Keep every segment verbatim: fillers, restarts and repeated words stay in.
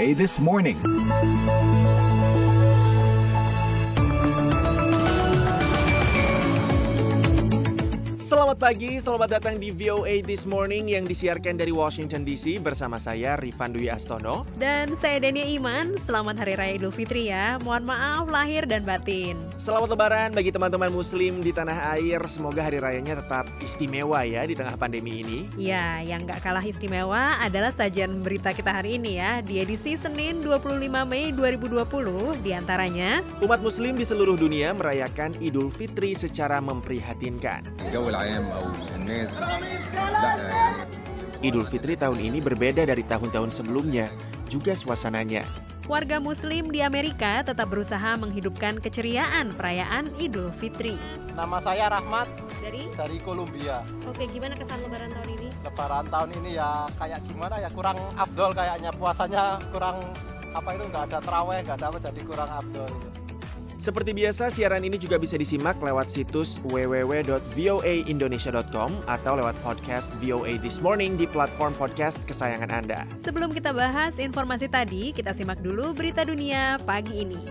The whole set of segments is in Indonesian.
A This Morning. Selamat pagi, selamat datang di V O A This Morning yang disiarkan dari Washington D C bersama saya Rifan Dwi Astono. Dan saya Dania Iman, selamat Hari Raya Idul Fitri ya, mohon maaf lahir dan batin. Selamat Lebaran bagi teman-teman muslim di tanah air, semoga hari rayanya tetap istimewa ya di tengah pandemi ini. Ya, yang gak kalah istimewa adalah sajian berita kita hari ini ya, di edisi Senin dua puluh lima Mei dua ribu dua puluh, diantaranya umat muslim di seluruh dunia merayakan Idul Fitri secara memprihatinkan. Idul Fitri tahun ini berbeda dari tahun-tahun sebelumnya, juga suasananya. Warga muslim di Amerika tetap berusaha menghidupkan keceriaan perayaan Idul Fitri. Nama saya Rahmat Dari? dari Kolombia. Oke, gimana kesan lebaran tahun ini? Lebaran tahun ini ya kayak gimana ya, kurang afdol kayaknya, puasanya kurang apa itu, nggak ada taraweh, nggak ada apa, jadi kurang afdol. Seperti biasa, siaran ini juga bisa disimak lewat situs w w w dot v o a indonesia dot com atau lewat podcast V O A This Morning di platform podcast kesayangan Anda. Sebelum kita bahas informasi tadi, kita simak dulu berita dunia pagi ini.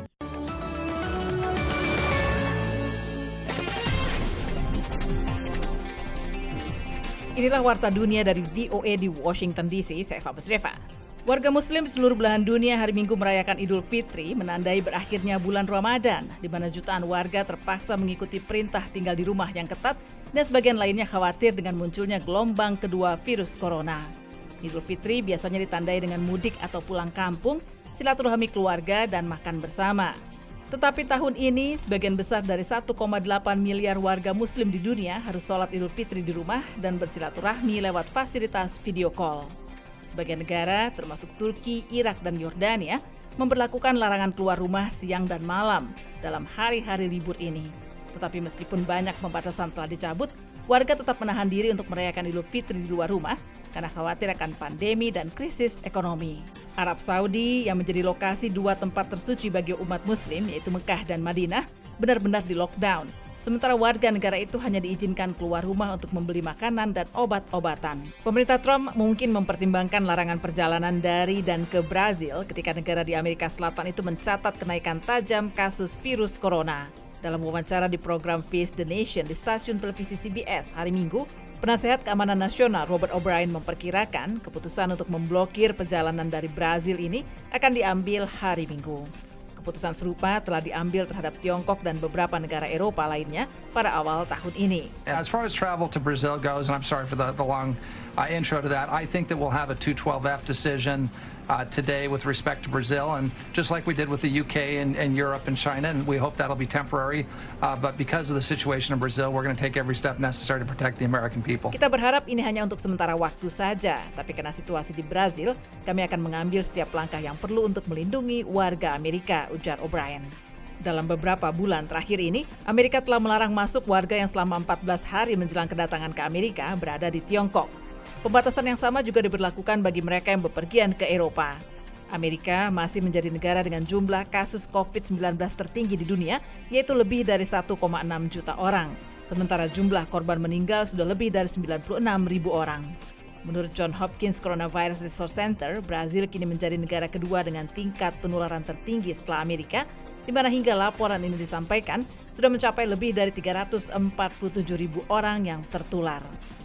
Inilah Warta Dunia dari V O A di Washington D C, saya Fabus Reva. Warga muslim di seluruh belahan dunia hari Minggu merayakan Idul Fitri menandai berakhirnya bulan Ramadan, di mana jutaan warga terpaksa mengikuti perintah tinggal di rumah yang ketat dan sebagian lainnya khawatir dengan munculnya gelombang kedua virus corona. Idul Fitri biasanya ditandai dengan mudik atau pulang kampung, silaturahmi keluarga dan makan bersama. Tetapi tahun ini, sebagian besar dari satu koma delapan miliar warga muslim di dunia harus sholat Idul Fitri di rumah dan bersilaturahmi lewat fasilitas video call. Sebagian negara, termasuk Turki, Irak, dan Yordania, memberlakukan larangan keluar rumah siang dan malam dalam hari-hari libur ini. Tetapi meskipun banyak pembatasan telah dicabut, warga tetap menahan diri untuk merayakan Idul Fitri di luar rumah karena khawatir akan pandemi dan krisis ekonomi. Arab Saudi yang menjadi lokasi dua tempat tersuci bagi umat muslim, yaitu Mekah dan Madinah, benar-benar di lockdown. Sementara warga negara itu hanya diizinkan keluar rumah untuk membeli makanan dan obat-obatan. Pemerintah Trump mungkin mempertimbangkan larangan perjalanan dari dan ke Brazil ketika negara di Amerika Selatan itu mencatat kenaikan tajam kasus virus corona. Dalam wawancara di program Face the Nation di stasiun televisi C B S hari Minggu, Penasehat Keamanan Nasional Robert O'Brien memperkirakan keputusan untuk memblokir perjalanan dari Brazil ini akan diambil hari Minggu. Keputusan serupa telah diambil terhadap Tiongkok dan beberapa negara Eropa lainnya pada awal tahun ini. As far as travel to Brazil goes, and I'm sorry for the, the long uh, intro to that, I think that we'll have a two twelve F decision uh, today with respect to Brazil, and just like we did with the U K and, and Europe and China, and we hope that'll be temporary. Uh, but because of the situation in Brazil, we're going to take every step necessary to protect the American people. Kita berharap ini hanya untuk sementara waktu saja, tapi karena situasi di Brazil, kami akan mengambil setiap langkah yang perlu untuk melindungi warga Amerika, ujar O'Brien. Dalam beberapa bulan terakhir ini, Amerika telah melarang masuk warga yang selama empat belas hari menjelang kedatangan ke Amerika berada di Tiongkok. Pembatasan yang sama juga diberlakukan bagi mereka yang bepergian ke Eropa. Amerika masih menjadi negara dengan jumlah kasus covid sembilan belas tertinggi di dunia, yaitu lebih dari satu koma enam juta orang. Sementara jumlah korban meninggal sudah lebih dari sembilan puluh enam ribu orang. Menurut Johns Hopkins Coronavirus Resource Center, Brazil kini menjadi negara kedua dengan tingkat penularan tertinggi setelah Amerika, di mana hingga laporan ini disampaikan, sudah mencapai lebih dari tiga ratus empat puluh tujuh ribu orang yang tertular.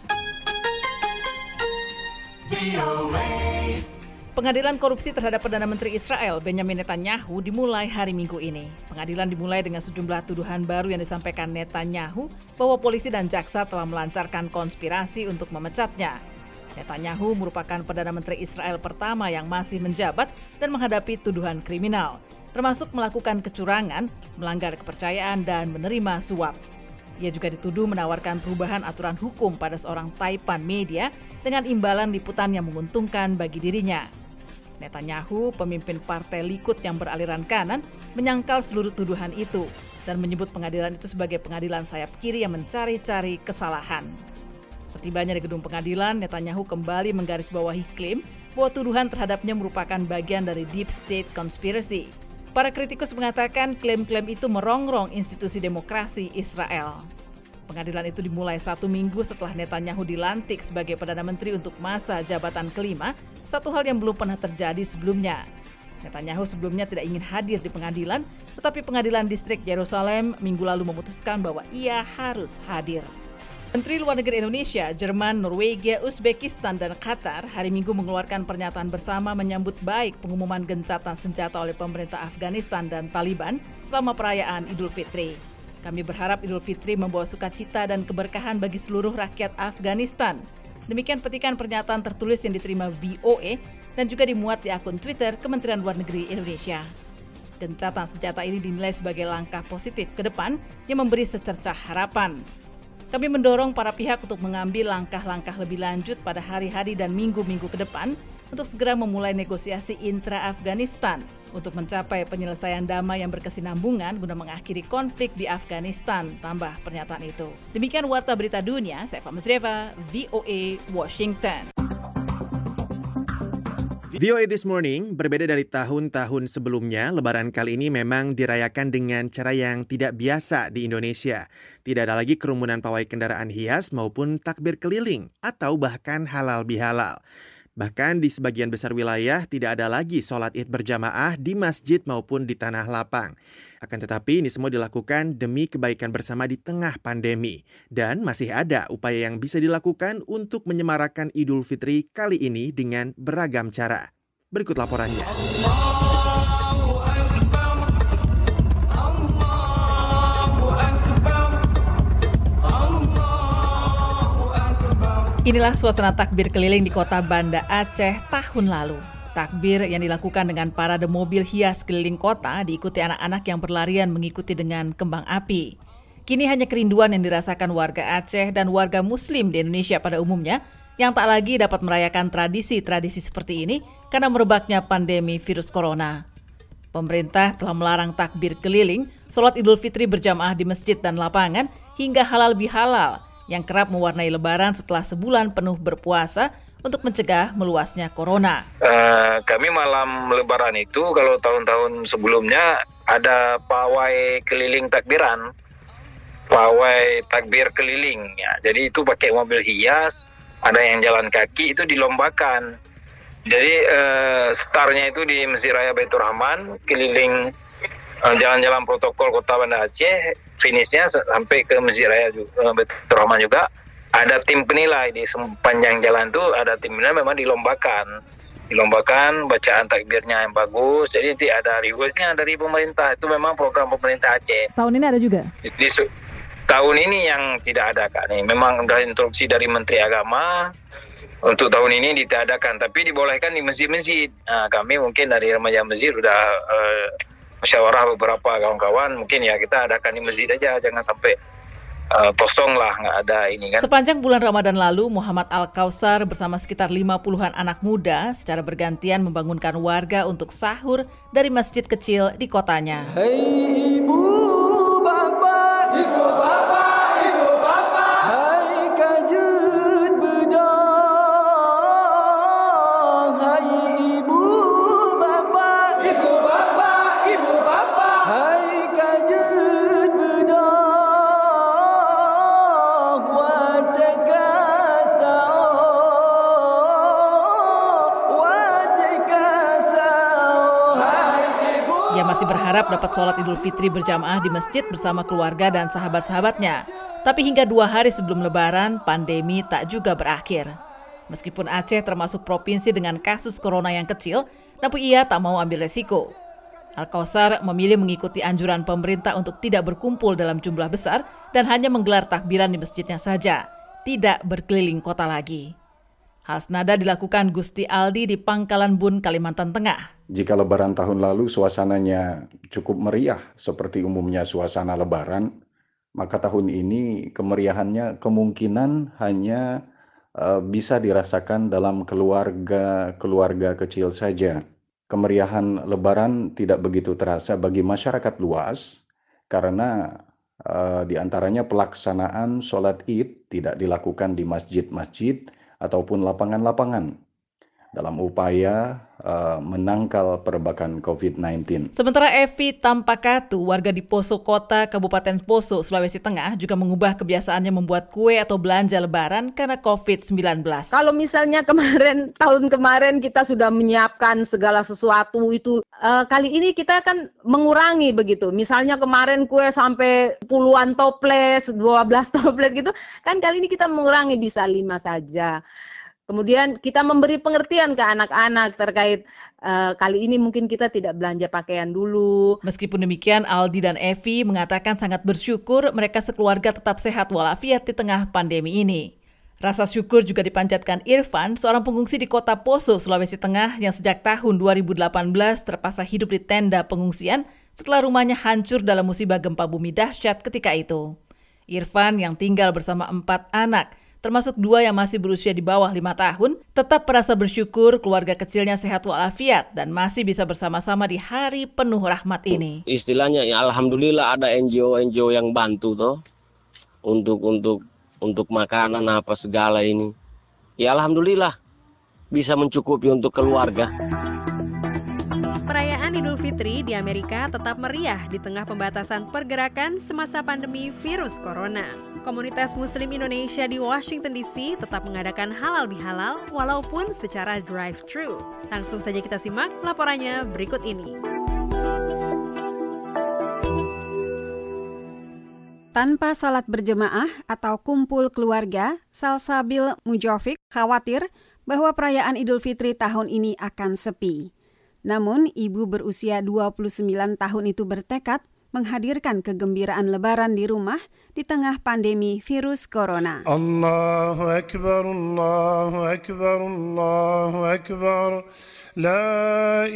Pengadilan korupsi terhadap Perdana Menteri Israel Benjamin Netanyahu dimulai hari Minggu ini. Pengadilan dimulai dengan sejumlah tuduhan baru yang disampaikan Netanyahu bahwa polisi dan jaksa telah melancarkan konspirasi untuk memecatnya. Netanyahu merupakan Perdana Menteri Israel pertama yang masih menjabat dan menghadapi tuduhan kriminal, termasuk melakukan kecurangan, melanggar kepercayaan, dan menerima suap. Ia juga dituduh menawarkan perubahan aturan hukum pada seorang taipan media dengan imbalan liputan yang menguntungkan bagi dirinya. Netanyahu, pemimpin partai Likud yang beraliran kanan, menyangkal seluruh tuduhan itu dan menyebut pengadilan itu sebagai pengadilan sayap kiri yang mencari-cari kesalahan. Setibanya di gedung pengadilan, Netanyahu kembali menggarisbawahi klaim bahwa tuduhan terhadapnya merupakan bagian dari deep state conspiracy. Para kritikus mengatakan klaim-klaim itu merongrong institusi demokrasi Israel. Pengadilan itu dimulai satu minggu setelah Netanyahu dilantik sebagai Perdana Menteri untuk masa jabatan kelima, satu hal yang belum pernah terjadi sebelumnya. Netanyahu sebelumnya tidak ingin hadir di pengadilan, tetapi pengadilan distrik Yerusalem minggu lalu memutuskan bahwa ia harus hadir. Menteri Luar Negeri Indonesia, Jerman, Norwegia, Uzbekistan, dan Qatar hari Minggu mengeluarkan pernyataan bersama menyambut baik pengumuman gencatan senjata oleh pemerintah Afghanistan dan Taliban selama perayaan Idul Fitri. Kami berharap Idul Fitri membawa sukacita dan keberkahan bagi seluruh rakyat Afghanistan. Demikian petikan pernyataan tertulis yang diterima V O A dan juga dimuat di akun Twitter Kementerian Luar Negeri Indonesia. Gencatan senjata ini dinilai sebagai langkah positif ke depan yang memberi secercah harapan. Kami mendorong para pihak untuk mengambil langkah-langkah lebih lanjut pada hari-hari dan minggu-minggu ke depan untuk segera memulai negosiasi intra-Afghanistan untuk mencapai penyelesaian damai yang berkesinambungan guna mengakhiri konflik di Afghanistan, tambah pernyataan itu. Demikian Warta Berita Dunia, saya Fahmi Zreva, V O A, Washington. V O A This Morning berbeda dari tahun-tahun sebelumnya, Lebaran kali ini memang dirayakan dengan cara yang tidak biasa di Indonesia. Tidak ada lagi kerumunan pawai kendaraan hias maupun takbir keliling atau bahkan halal bihalal. Bahkan di sebagian besar wilayah tidak ada lagi sholat id berjamaah di masjid maupun di tanah lapang. Akan tetapi ini semua dilakukan demi kebaikan bersama di tengah pandemi. Dan masih ada upaya yang bisa dilakukan untuk menyemarakan Idul Fitri kali ini dengan beragam cara. Berikut laporannya. Inilah suasana takbir keliling di kota Banda Aceh tahun lalu. Takbir yang dilakukan dengan parade mobil hias keliling kota diikuti anak-anak yang berlarian mengikuti dengan kembang api. Kini hanya kerinduan yang dirasakan warga Aceh dan warga Muslim di Indonesia pada umumnya yang tak lagi dapat merayakan tradisi-tradisi seperti ini karena merebaknya pandemi virus corona. Pemerintah telah melarang takbir keliling, sholat Idul Fitri berjamaah di masjid dan lapangan, hingga halal bihalal yang kerap mewarnai Lebaran setelah sebulan penuh berpuasa untuk mencegah meluasnya corona. Uh, kami malam Lebaran itu kalau tahun-tahun sebelumnya ada pawai keliling takbiran, pawai takbir keliling. Ya. Jadi itu pakai mobil hias, ada yang jalan kaki, itu dilombakan. Jadi uh, startnya itu di Masjid Raya Baitur Rahman, keliling uh, jalan-jalan protokol Kota Banda Aceh. Finishnya sampai ke Masjid Raya Baitur Rahman juga. Ada tim penilai di sepanjang jalan itu, ada tim penilai memang dilombakan. Dilombakan bacaan takbirnya yang bagus. Jadi nanti ada rewardnya dari pemerintah. Itu memang program pemerintah Aceh. Tahun ini ada juga? Di, di, tahun ini yang tidak ada Kak nih. Memang sudah instruksi dari Menteri Agama. Untuk tahun ini ditiadakan, tapi dibolehkan di masjid-masjid. Nah, kami mungkin dari remaja masjid sudah uh, musyawarah beberapa kawan-kawan, mungkin ya kita adakan di masjid aja, jangan sampai uh, kosong lah, nggak ada ini kan. Sepanjang bulan Ramadan lalu, Muhammad Al-Kausar bersama sekitar lima puluhan anak muda secara bergantian membangunkan warga untuk sahur dari masjid kecil di kotanya. Hei ibu bapa, ibu bapa, ibu bapa, hai kajut bedang, hai ibu bapa, ibu bapa, ibu bapa, hai kajut bedang, watekasau, watekasau, hai ibu. Ia masih berharap dapat sholat Idul Fitri berjamaah di masjid bersama keluarga dan sahabat-sahabatnya. Tapi hingga dua hari sebelum Lebaran, pandemi tak juga berakhir. Meskipun Aceh termasuk provinsi dengan kasus corona yang kecil, namun ia tak mau ambil resiko. Al-Kausar memilih mengikuti anjuran pemerintah untuk tidak berkumpul dalam jumlah besar dan hanya menggelar takbiran di masjidnya saja, tidak berkeliling kota lagi. Hal senada dilakukan Gusti Aldi di Pangkalan Bun, Kalimantan Tengah. Jika Lebaran tahun lalu suasananya cukup meriah seperti umumnya suasana Lebaran, maka tahun ini kemeriahannya kemungkinan hanya uh, bisa dirasakan dalam keluarga-keluarga kecil saja. Kemeriahan Lebaran tidak begitu terasa bagi masyarakat luas karena uh, di antaranya pelaksanaan sholat Id tidak dilakukan di masjid-masjid ataupun lapangan-lapangan. dalam upaya uh, menangkal perbakan covid sembilan belas. Sementara Evi Tampakatu, warga di Poso Kota, Kabupaten Poso, Sulawesi Tengah, juga mengubah kebiasaannya membuat kue atau belanja lebaran karena covid sembilan belas. Kalau misalnya kemarin, tahun kemarin kita sudah menyiapkan segala sesuatu itu, uh, kali ini kita akan mengurangi begitu. Misalnya kemarin kue sampai puluhan toples, dua belas toples gitu, kan kali ini kita mengurangi bisa lima saja. Kemudian kita memberi pengertian ke anak-anak terkait uh, kali ini mungkin kita tidak belanja pakaian dulu. Meskipun demikian, Aldi dan Evi mengatakan sangat bersyukur mereka sekeluarga tetap sehat walafiat di tengah pandemi ini. Rasa syukur juga dipanjatkan Irfan, seorang pengungsi di kota Poso, Sulawesi Tengah yang sejak tahun dua ribu delapan belas terpaksa hidup di tenda pengungsian setelah rumahnya hancur dalam musibah gempa bumi dahsyat ketika itu. Irfan yang tinggal bersama empat anak, termasuk dua yang masih berusia di bawah lima tahun, tetap merasa bersyukur keluarga kecilnya sehat walafiat dan masih bisa bersama-sama di hari penuh rahmat ini. Istilahnya ya alhamdulillah ada N G O N G O yang bantu toh untuk untuk untuk makanan apa segala ini. Ya alhamdulillah bisa mencukupi untuk keluarga. Perayaan Idul Fitri di Amerika tetap meriah di tengah pembatasan pergerakan semasa pandemi virus corona. Komunitas Muslim Indonesia di Washington D C tetap mengadakan halal bihalal walaupun secara drive-thru. Langsung saja kita simak laporannya berikut ini. Tanpa salat berjemaah atau kumpul keluarga, Salsabil Mujofik khawatir bahwa perayaan Idul Fitri tahun ini akan sepi. Namun, ibu berusia dua puluh sembilan tahun itu bertekad menghadirkan kegembiraan lebaran di rumah di tengah pandemi virus corona. Allahu Akbar, Allahu Akbar, Allahu Akbar, La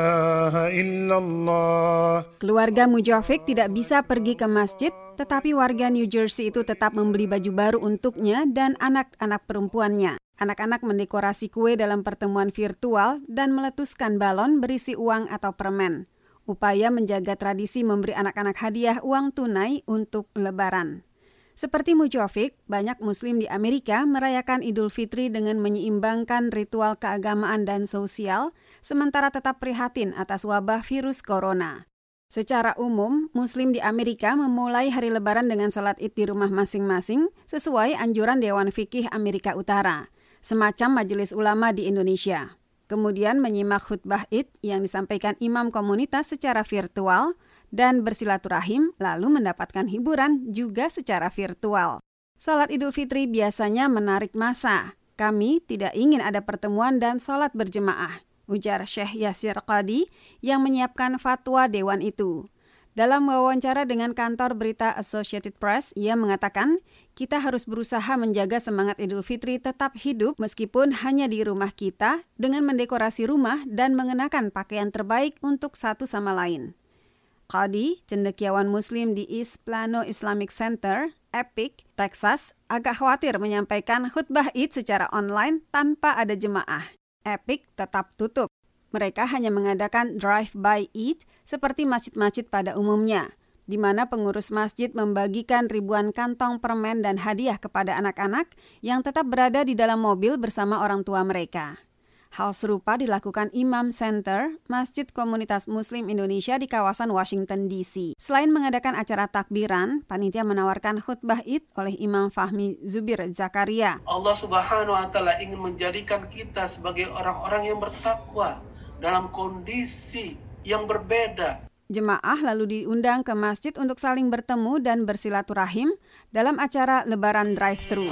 ilaha illallah. Keluarga Mujofik tidak bisa pergi ke masjid, tetapi warga New Jersey itu tetap membeli baju baru untuknya dan anak-anak perempuannya. Anak-anak mendekorasi kue dalam pertemuan virtual dan meletuskan balon berisi uang atau permen. Upaya menjaga tradisi memberi anak-anak hadiah uang tunai untuk lebaran. Seperti Mujofik, banyak Muslim di Amerika merayakan Idul Fitri dengan menyeimbangkan ritual keagamaan dan sosial, sementara tetap prihatin atas wabah virus corona. Secara umum, Muslim di Amerika memulai hari Lebaran dengan sholat Id di rumah masing-masing sesuai anjuran Dewan Fikih Amerika Utara, semacam majelis ulama di Indonesia. Kemudian menyimak khutbah Id yang disampaikan imam komunitas secara virtual dan bersilaturahim, lalu mendapatkan hiburan juga secara virtual. Sholat Idul Fitri biasanya menarik massa. Kami tidak ingin ada pertemuan dan sholat berjemaah, ujar Syekh Yasir Qadi yang menyiapkan fatwa dewan itu. Dalam wawancara dengan kantor berita Associated Press, ia mengatakan, kita harus berusaha menjaga semangat Idul Fitri tetap hidup meskipun hanya di rumah kita dengan mendekorasi rumah dan mengenakan pakaian terbaik untuk satu sama lain. Qadi, cendekiawan Muslim di East Plano Islamic Center, Epic, Texas, agak khawatir menyampaikan khutbah Id secara online tanpa ada jemaah. Epic tetap tutup. Mereka hanya mengadakan drive-by Eid seperti masjid-masjid pada umumnya, di mana pengurus masjid membagikan ribuan kantong permen dan hadiah kepada anak-anak yang tetap berada di dalam mobil bersama orang tua mereka. Hal serupa dilakukan Imam Center, Masjid Komunitas Muslim Indonesia di kawasan Washington D C. Selain mengadakan acara takbiran, panitia menawarkan khutbah Id oleh Imam Fahmi Zubir Zakaria. Allah Subhanahu wa taala ingin menjadikan kita sebagai orang-orang yang bertakwa dalam kondisi yang berbeda. Jemaah lalu diundang ke masjid untuk saling bertemu dan bersilaturahim dalam acara Lebaran drive-thru.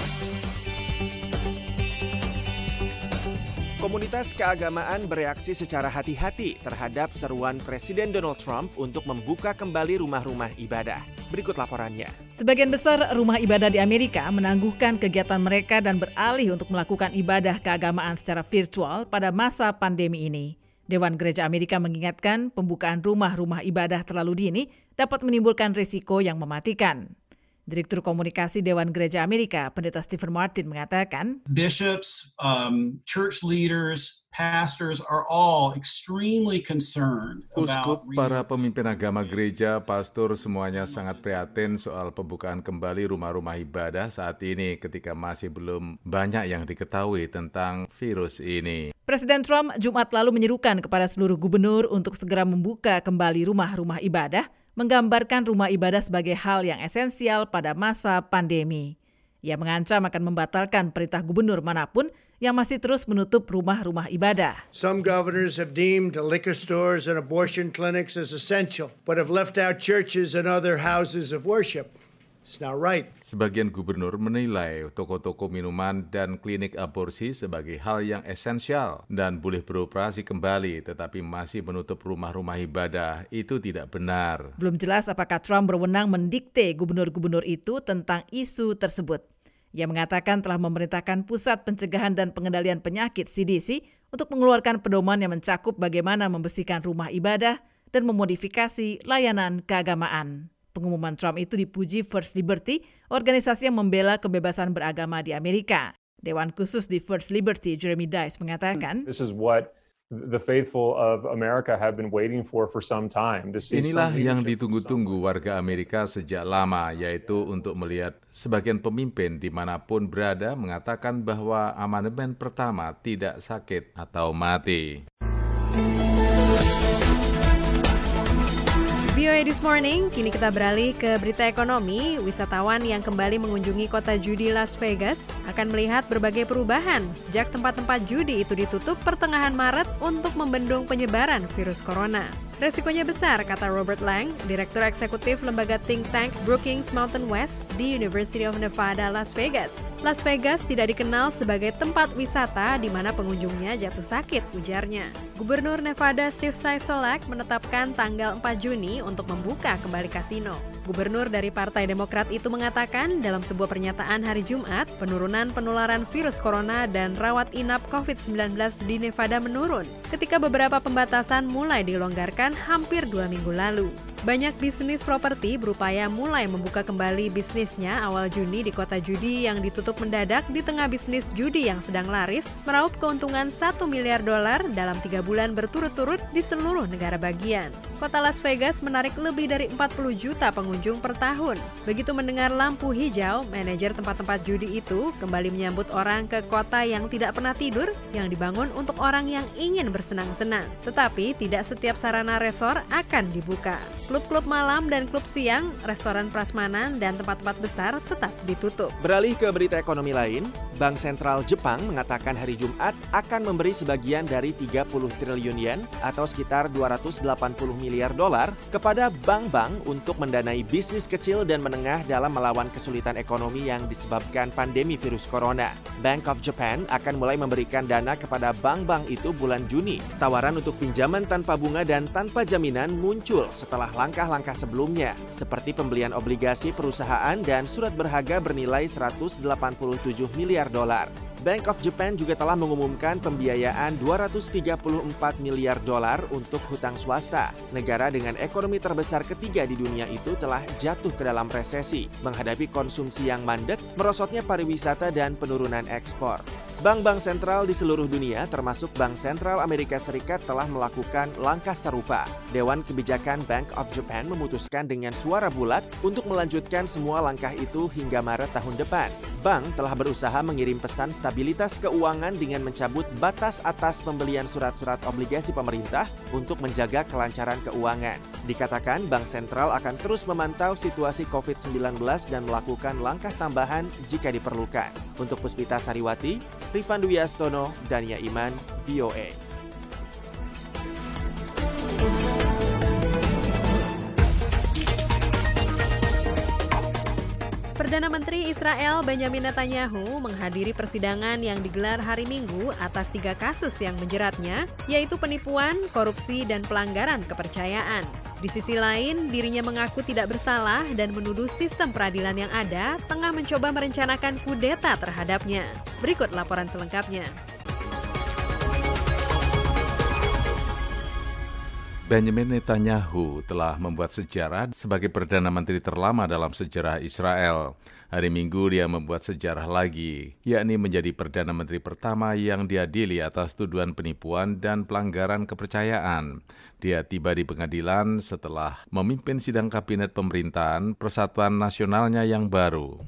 Komunitas keagamaan bereaksi secara hati-hati terhadap seruan Presiden Donald Trump untuk membuka kembali rumah-rumah ibadah. Berikut laporannya. Sebagian besar rumah ibadah di Amerika menangguhkan kegiatan mereka dan beralih untuk melakukan ibadah keagamaan secara virtual pada masa pandemi ini. Dewan Gereja Amerika mengingatkan pembukaan rumah-rumah ibadah terlalu dini dapat menimbulkan risiko yang mematikan. Direktur Komunikasi Dewan Gereja Amerika, Pendeta Stephen Martin mengatakan, bishops, um, church leaders, pastors are all extremely concerned Uskup, about para pemimpin agama gereja, pastor semuanya sangat prihatin soal pembukaan kembali rumah-rumah ibadah saat ini ketika masih belum banyak yang diketahui tentang virus ini. Presiden Trump Jumat lalu menyerukan kepada seluruh gubernur untuk segera membuka kembali rumah-rumah ibadah, menggambarkan rumah ibadah sebagai hal yang esensial pada masa pandemi. Ia mengancam akan membatalkan perintah gubernur manapun yang masih terus menutup rumah-rumah ibadah. Some governors have deemed liquor stores and abortion clinics as essential, but have left out churches and other houses of worship. It's not right. Sebagian gubernur menilai toko-toko minuman dan klinik aborsi sebagai hal yang esensial dan boleh beroperasi kembali, tetapi masih menutup rumah-rumah ibadah. Itu tidak benar. Belum jelas apakah Trump berwenang mendikte gubernur-gubernur itu tentang isu tersebut. Ia mengatakan telah memerintahkan Pusat Pencegahan dan Pengendalian Penyakit C D C untuk mengeluarkan pedoman yang mencakup bagaimana membersihkan rumah ibadah dan memodifikasi layanan keagamaan. Pengumuman Trump itu dipuji First Liberty, organisasi yang membela kebebasan beragama di Amerika. Dewan khusus di First Liberty, Jeremy Dice, mengatakan, This is what the faithful of America have been waiting for for some time. To see Inilah yang ditunggu-tunggu warga Amerika sejak lama, yaitu untuk melihat sebagian pemimpin dimanapun berada mengatakan bahwa amandemen pertama tidak sakit atau mati. V O A This Morning, kini kita beralih ke berita ekonomi. Wisatawan yang kembali mengunjungi kota judi Las Vegas akan melihat berbagai perubahan sejak tempat-tempat judi itu ditutup pertengahan Maret untuk membendung penyebaran virus corona. Resikonya besar, kata Robert Lang, Direktur Eksekutif Lembaga Think Tank Brookings Mountain West di University of Nevada, Las Vegas. Las Vegas tidak dikenal sebagai tempat wisata di mana pengunjungnya jatuh sakit, ujarnya. Gubernur Nevada Steve Sisolak menetapkan tanggal empat Juni untuk membuka kembali kasino. Gubernur dari Partai Demokrat itu mengatakan dalam sebuah pernyataan hari Jumat, penurunan penularan virus corona dan rawat inap covid sembilan belas di Nevada menurun ketika beberapa pembatasan mulai dilonggarkan hampir dua minggu lalu. Banyak bisnis properti berupaya mulai membuka kembali bisnisnya awal Juni di kota judi yang ditutup mendadak di tengah bisnis judi yang sedang laris, meraup keuntungan satu miliar dolar dalam tiga bulan berturut-turut di seluruh negara bagian. Kota Las Vegas menarik lebih dari empat puluh juta pengunjung per tahun. Begitu mendengar lampu hijau, manajer tempat-tempat judi itu kembali menyambut orang ke kota yang tidak pernah tidur, yang dibangun untuk orang yang ingin bersenang-senang. Tetapi tidak setiap sarana resor akan dibuka. Klub-klub malam dan klub siang, restoran prasmanan, dan tempat-tempat besar tetap ditutup. Beralih ke berita ekonomi lain, Bank Sentral Jepang mengatakan hari Jumat akan memberi sebagian dari tiga puluh triliun yen atau sekitar dua ratus delapan puluh miliar dolar kepada bank-bank untuk mendanai bisnis kecil dan menengah dalam melawan kesulitan ekonomi yang disebabkan pandemi virus corona. Bank of Japan akan mulai memberikan dana kepada bank-bank itu bulan Juni. Tawaran untuk pinjaman tanpa bunga dan tanpa jaminan muncul setelah langkah-langkah sebelumnya, seperti pembelian obligasi perusahaan dan surat berharga bernilai seratus delapan puluh tujuh miliar dolar. Bank of Japan juga telah mengumumkan pembiayaan dua ratus tiga puluh empat miliar dolar untuk hutang swasta. Negara dengan ekonomi terbesar ketiga di dunia itu telah jatuh ke dalam resesi, menghadapi konsumsi yang mandek, merosotnya pariwisata dan penurunan ekspor. Bank-bank sentral di seluruh dunia, termasuk Bank Sentral Amerika Serikat, telah melakukan langkah serupa. Dewan Kebijakan Bank of Japan memutuskan dengan suara bulat untuk melanjutkan semua langkah itu hingga Maret tahun depan. Bank telah berusaha mengirim pesan stabilitas keuangan dengan mencabut batas atas pembelian surat-surat obligasi pemerintah untuk menjaga kelancaran keuangan. Dikatakan Bank Sentral akan terus memantau situasi covid sembilan belas dan melakukan langkah tambahan jika diperlukan. Untuk Puspita Sariwati, Rifan Dwi Astono, Dania Iman, V O A. Perdana Menteri Israel Benjamin Netanyahu menghadiri persidangan yang digelar hari Minggu atas tiga kasus yang menjeratnya, yaitu penipuan, korupsi, dan pelanggaran kepercayaan. Di sisi lain, dirinya mengaku tidak bersalah dan menuduh sistem peradilan yang ada tengah mencoba merencanakan kudeta terhadapnya. Berikut laporan selengkapnya. Benjamin Netanyahu telah membuat sejarah sebagai Perdana Menteri terlama dalam sejarah Israel. Hari Minggu dia membuat sejarah lagi, yakni menjadi Perdana Menteri pertama yang diadili atas tuduhan penipuan dan pelanggaran kepercayaan. Dia tiba di pengadilan setelah memimpin sidang kabinet pemerintahan Persatuan Nasionalnya yang baru.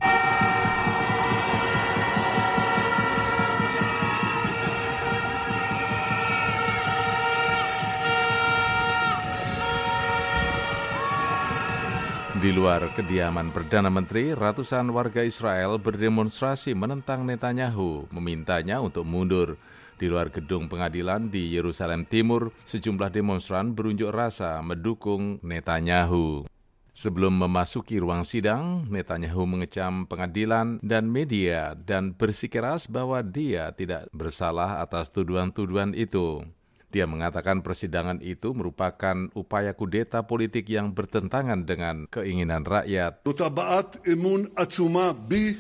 Di luar kediaman Perdana Menteri, ratusan warga Israel berdemonstrasi menentang Netanyahu, memintanya untuk mundur. Di luar gedung pengadilan di Yerusalem Timur, sejumlah demonstran berunjuk rasa mendukung Netanyahu. Sebelum memasuki ruang sidang, Netanyahu mengecam pengadilan dan media dan bersikeras bahwa dia tidak bersalah atas tuduhan-tuduhan itu. Dia mengatakan persidangan itu merupakan upaya kudeta politik yang bertentangan dengan keinginan rakyat. זאת הבעת אמון עצומה בי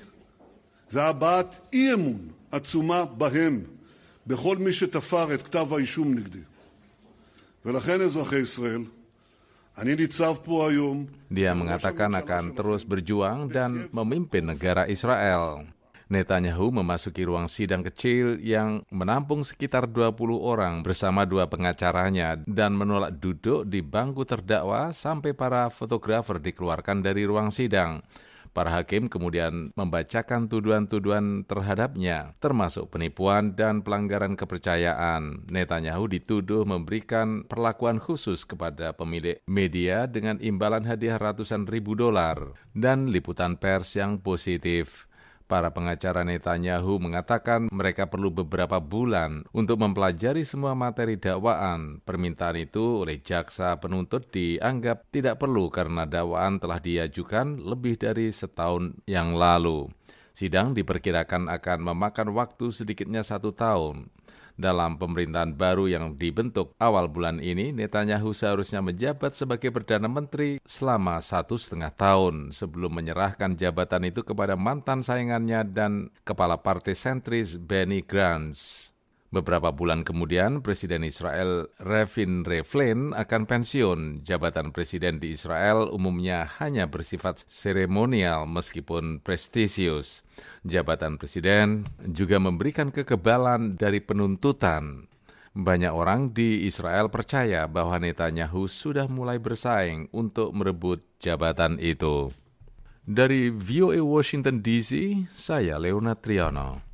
והבעת אי אמון עצומה בהם בכל מי שתפר את כתב האישום נגדי. ולכן אזרחי ישראל, אני ניצב פה היום. Dia mengatakan akan terus berjuang dan memimpin negara Israel. Netanyahu memasuki ruang sidang kecil yang menampung sekitar dua puluh orang bersama dua pengacaranya dan menolak duduk di bangku terdakwa sampai para fotografer dikeluarkan dari ruang sidang. Para hakim kemudian membacakan tuduhan-tuduhan terhadapnya, termasuk penipuan dan pelanggaran kepercayaan. Netanyahu dituduh memberikan perlakuan khusus kepada pemilik media dengan imbalan hadiah ratusan ribu dolar dan liputan pers yang positif. Para pengacara Netanyahu mengatakan mereka perlu beberapa bulan untuk mempelajari semua materi dakwaan. Permintaan itu oleh jaksa penuntut dianggap tidak perlu karena dakwaan telah diajukan lebih dari setahun yang lalu. Sidang diperkirakan akan memakan waktu sedikitnya satu tahun. Dalam pemerintahan baru yang dibentuk awal bulan ini, Netanyahu seharusnya menjabat sebagai Perdana Menteri selama satu setengah tahun sebelum menyerahkan jabatan itu kepada mantan saingannya dan kepala partai sentris Benny Gantz. Beberapa bulan kemudian, Presiden Israel Reuven Rivlin akan pensiun. Jabatan presiden di Israel umumnya hanya bersifat seremonial meskipun prestisius. Jabatan presiden juga memberikan kekebalan dari penuntutan. Banyak orang di Israel percaya bahwa Netanyahu sudah mulai bersaing untuk merebut jabatan itu. Dari V O A Washington D C, saya Leonard Triano.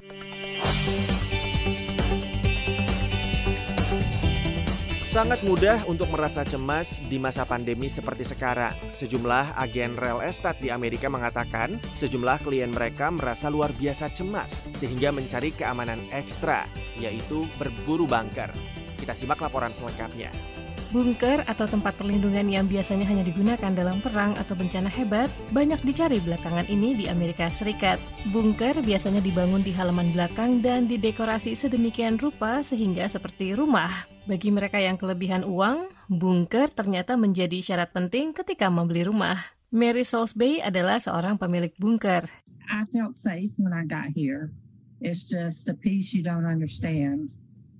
Sangat mudah untuk merasa cemas di masa pandemi seperti sekarang. Sejumlah agen real estate di Amerika mengatakan sejumlah klien mereka merasa luar biasa cemas sehingga mencari keamanan ekstra, yaitu berburu bunker. Kita simak laporan selengkapnya. Bunker atau tempat perlindungan yang biasanya hanya digunakan dalam perang atau bencana hebat, banyak dicari belakangan ini di Amerika Serikat. Bunker biasanya dibangun di halaman belakang dan didekorasi sedemikian rupa sehingga seperti rumah. Bagi mereka yang kelebihan uang, bunker ternyata menjadi syarat penting ketika membeli rumah. Mary Salisbury adalah seorang pemilik bunker. I felt safe when I got here. It's just a piece you don't understand.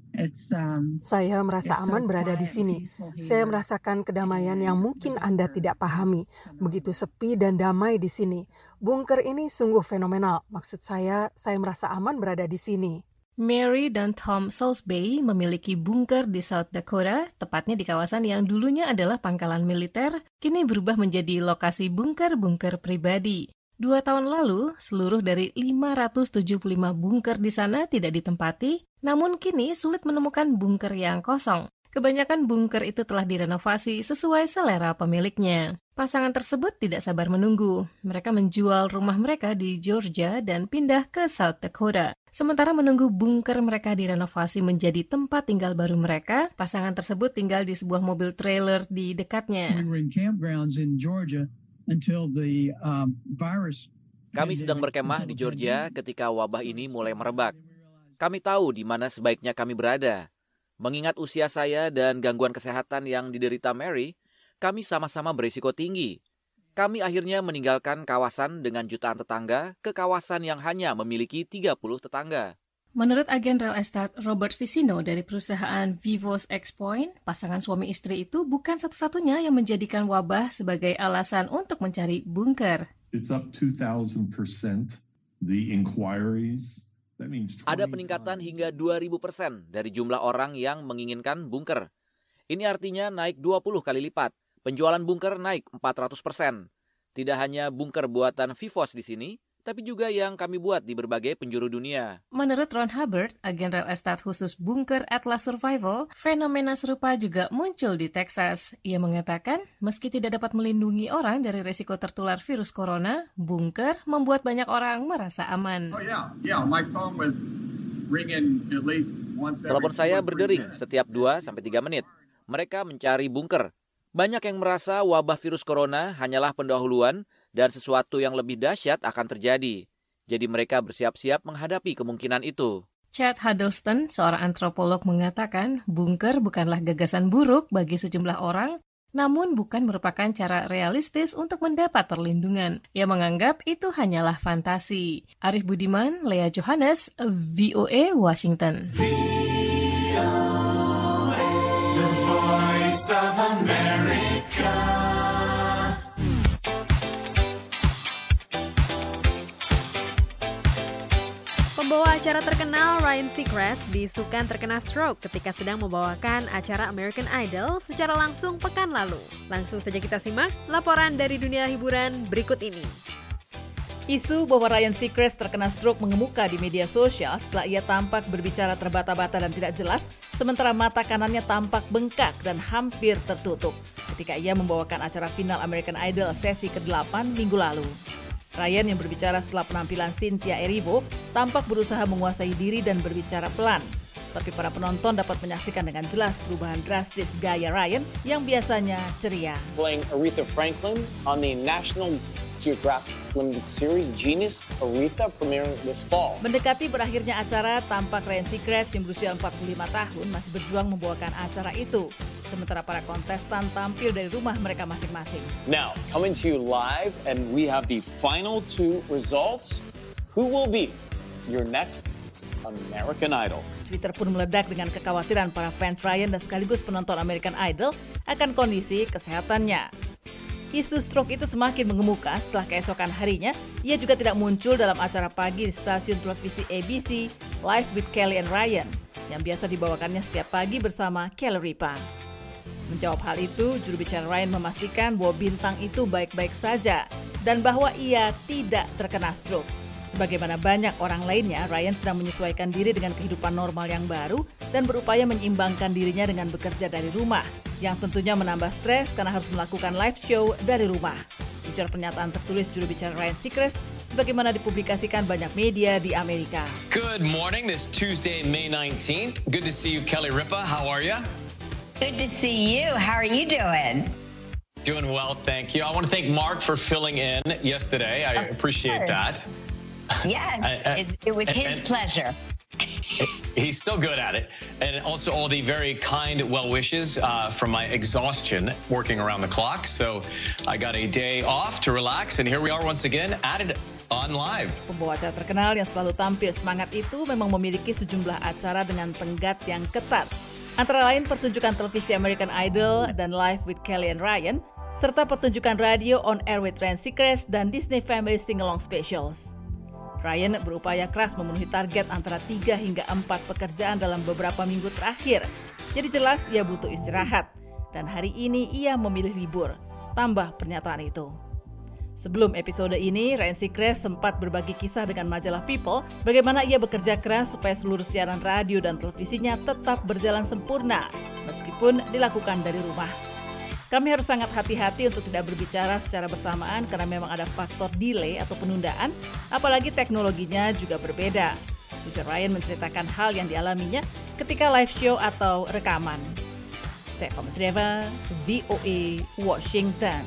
Saya merasa aman berada di sini. Saya merasakan kedamaian yang mungkin Anda tidak pahami. Begitu sepi dan damai di sini. Bunker ini sungguh fenomenal. Maksud saya, saya merasa aman berada di sini. Mary dan Tom Salisbury memiliki bunker di South Dakota, tepatnya di kawasan yang dulunya adalah pangkalan militer, kini berubah menjadi lokasi bunker-bunker pribadi. Dua tahun lalu, seluruh dari lima ratus tujuh puluh lima bunker di sana tidak ditempati, namun kini sulit menemukan bunker yang kosong. Kebanyakan bunker itu telah direnovasi sesuai selera pemiliknya. Pasangan tersebut tidak sabar menunggu. Mereka menjual rumah mereka di Georgia dan pindah ke South Dakota. Sementara menunggu bunker mereka direnovasi menjadi tempat tinggal baru mereka, pasangan tersebut tinggal di sebuah mobil trailer di dekatnya. We were in campgrounds in Georgia. Until the, um, virus. Kami sedang berkemah di Georgia ketika wabah ini mulai merebak. Kami tahu di mana sebaiknya kami berada. Mengingat usia saya dan gangguan kesehatan yang diderita Mary, kami sama-sama berisiko tinggi. Kami akhirnya meninggalkan kawasan dengan jutaan tetangga ke kawasan yang hanya memiliki tiga puluh tetangga. Menurut agen real estate Robert Vicino dari perusahaan Vivos X-Point, pasangan suami istri itu bukan satu-satunya yang menjadikan wabah sebagai alasan untuk mencari bunker. It's up two thousand percent. The inquiries, that means Ada peningkatan hingga dua ribu persen dari jumlah orang yang menginginkan bunker. Ini artinya naik dua puluh kali lipat. Penjualan bunker naik empat ratus persen. Tidak hanya bunker buatan Vivos di sini, tapi juga yang kami buat di berbagai penjuru dunia. Menurut Ron Hubbard, agen real estate khusus Bunker Atlas Survival, fenomena serupa juga muncul di Texas. Ia mengatakan, meski tidak dapat melindungi orang dari risiko tertular virus corona, bunker membuat banyak orang merasa aman. Oh yeah, yeah, my phone was ringing at least once every Telepon saya two or three berdering minutes. setiap dua sampai tiga menit. Mereka mencari bunker. Banyak yang merasa wabah virus corona hanyalah pendahuluan dan sesuatu yang lebih dahsyat akan terjadi. Jadi mereka bersiap-siap menghadapi kemungkinan itu. Chad Huddleston, seorang antropolog, mengatakan bunker bukanlah gagasan buruk bagi sejumlah orang, namun bukan merupakan cara realistis untuk mendapat perlindungan. Ia menganggap itu hanyalah fantasi. Arif Budiman, Lea Johannes, V O A, Washington. Voice of America. Pembawa acara terkenal Ryan Seacrest diisukan terkena stroke ketika sedang membawakan acara American Idol secara langsung pekan lalu. Langsung saja kita simak laporan dari dunia hiburan berikut ini. Isu bahwa Ryan Seacrest terkena stroke mengemuka di media sosial setelah ia tampak berbicara terbata-bata dan tidak jelas, sementara mata kanannya tampak bengkak dan hampir tertutup ketika ia membawakan acara final American Idol sesi kedelapan minggu lalu. Ryan yang berbicara setelah penampilan Cynthia Erivo tampak berusaha menguasai diri dan berbicara pelan. Tapi para penonton dapat menyaksikan dengan jelas perubahan drastis gaya Ryan yang biasanya ceria. Playing Aretha Franklin on the National Geographic Limited Series Genius Aretha premiering this fall. Mendekati berakhirnya acara, tampak Ryan Seacrest yang berusia empat puluh lima tahun masih berjuang membawakan acara itu. Sementara para kontestan tampil dari rumah mereka masing-masing. Now, coming to you live, and we have the final two results. Who will be your next American Idol? Twitter pun meledak dengan kekhawatiran para fans Ryan dan sekaligus penonton American Idol akan kondisi kesehatannya. Isu stroke itu semakin mengemuka setelah keesokan harinya, ia juga tidak muncul dalam acara pagi di stasiun televisi A B C, Live with Kelly and Ryan, yang biasa dibawakannya setiap pagi bersama Kelly Ripa. Menjawab hal itu, juru bicara Ryan memastikan bahwa bintang itu baik-baik saja dan bahwa ia tidak terkena stroke. Sebagaimana banyak orang lainnya, Ryan sedang menyesuaikan diri dengan kehidupan normal yang baru dan berupaya menyeimbangkan dirinya dengan bekerja dari rumah, yang tentunya menambah stres karena harus melakukan live show dari rumah. Ujar pernyataan tertulis juru bicara Ryan Seacrest sebagaimana dipublikasikan banyak media di Amerika. Good morning, this Tuesday, May nineteenth. Good to see you, Kelly Ripa. How are you? Good to see you. How are you doing? Doing well, thank you. I want to thank Mark for filling in yesterday. I appreciate that. Yes, I, I, it's, it was his and, pleasure. He's so good at it. And also all the very kind well wishes uh, from my exhaustion working around the clock. So I got a day off to relax, and here we are once again at it on live. Pembawa acara terkenal yang selalu tampil semangat itu memang memiliki sejumlah acara dengan tenggat yang ketat. Antara lain pertunjukan televisi American Idol dan Live with Kelly and Ryan, serta pertunjukan radio On Air with Ryan Seacrest dan Disney Family Sing-Along Specials. Ryan berupaya keras memenuhi target antara tiga hingga empat pekerjaan dalam beberapa minggu terakhir. Jadi jelas ia butuh istirahat. Dan hari ini ia memilih libur. Tambah pernyataan itu. Sebelum episode ini, Ryan Seacrest sempat berbagi kisah dengan majalah People bagaimana ia bekerja keras supaya seluruh siaran radio dan televisinya tetap berjalan sempurna meskipun dilakukan dari rumah. Kami harus sangat hati-hati untuk tidak berbicara secara bersamaan karena memang ada faktor delay atau penundaan, apalagi teknologinya juga berbeda. Ujar Ryan menceritakan hal yang dialaminya ketika live show atau rekaman. Saya Eva Masreva, V O A, Washington.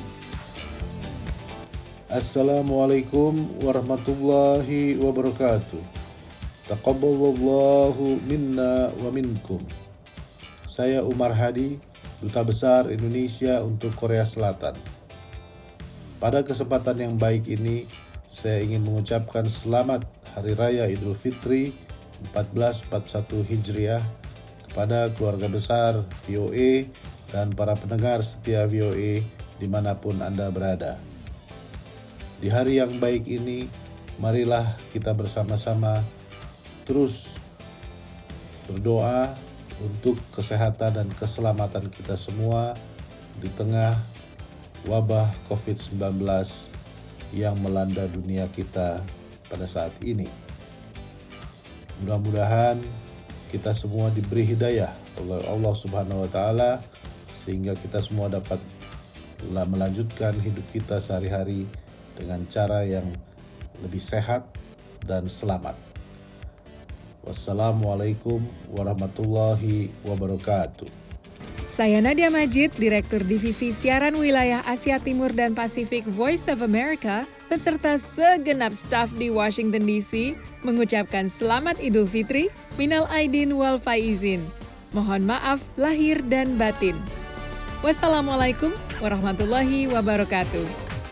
Assalamualaikum warahmatullahi wabarakatuh. Taqabbalallahu minna wa minkum. Saya Umar Hadi, Duta Besar Indonesia untuk Korea Selatan. Pada kesempatan yang baik ini, saya ingin mengucapkan selamat Hari Raya Idul Fitri empat belas empat puluh satu Hijriah, kepada keluarga besar V O A dan para pendengar setia V O A dimanapun Anda berada. Di hari yang baik ini, marilah kita bersama-sama terus berdoa untuk kesehatan dan keselamatan kita semua di tengah wabah covid sembilan belas yang melanda dunia kita pada saat ini. Mudah-mudahan kita semua diberi hidayah oleh Allah Subhanahu wa Ta'ala sehingga kita semua dapat melanjutkan hidup kita sehari-hari dengan cara yang lebih sehat dan selamat. Wassalamualaikum warahmatullahi wabarakatuh. Saya Nadia Majid, Direktur Divisi Siaran Wilayah Asia Timur dan Pasifik Voice of America, beserta segenap staf di Washington D C, mengucapkan Selamat Idul Fitri, Minal Aidin wal Faizin. Mohon maaf lahir dan batin. Wassalamualaikum warahmatullahi wabarakatuh.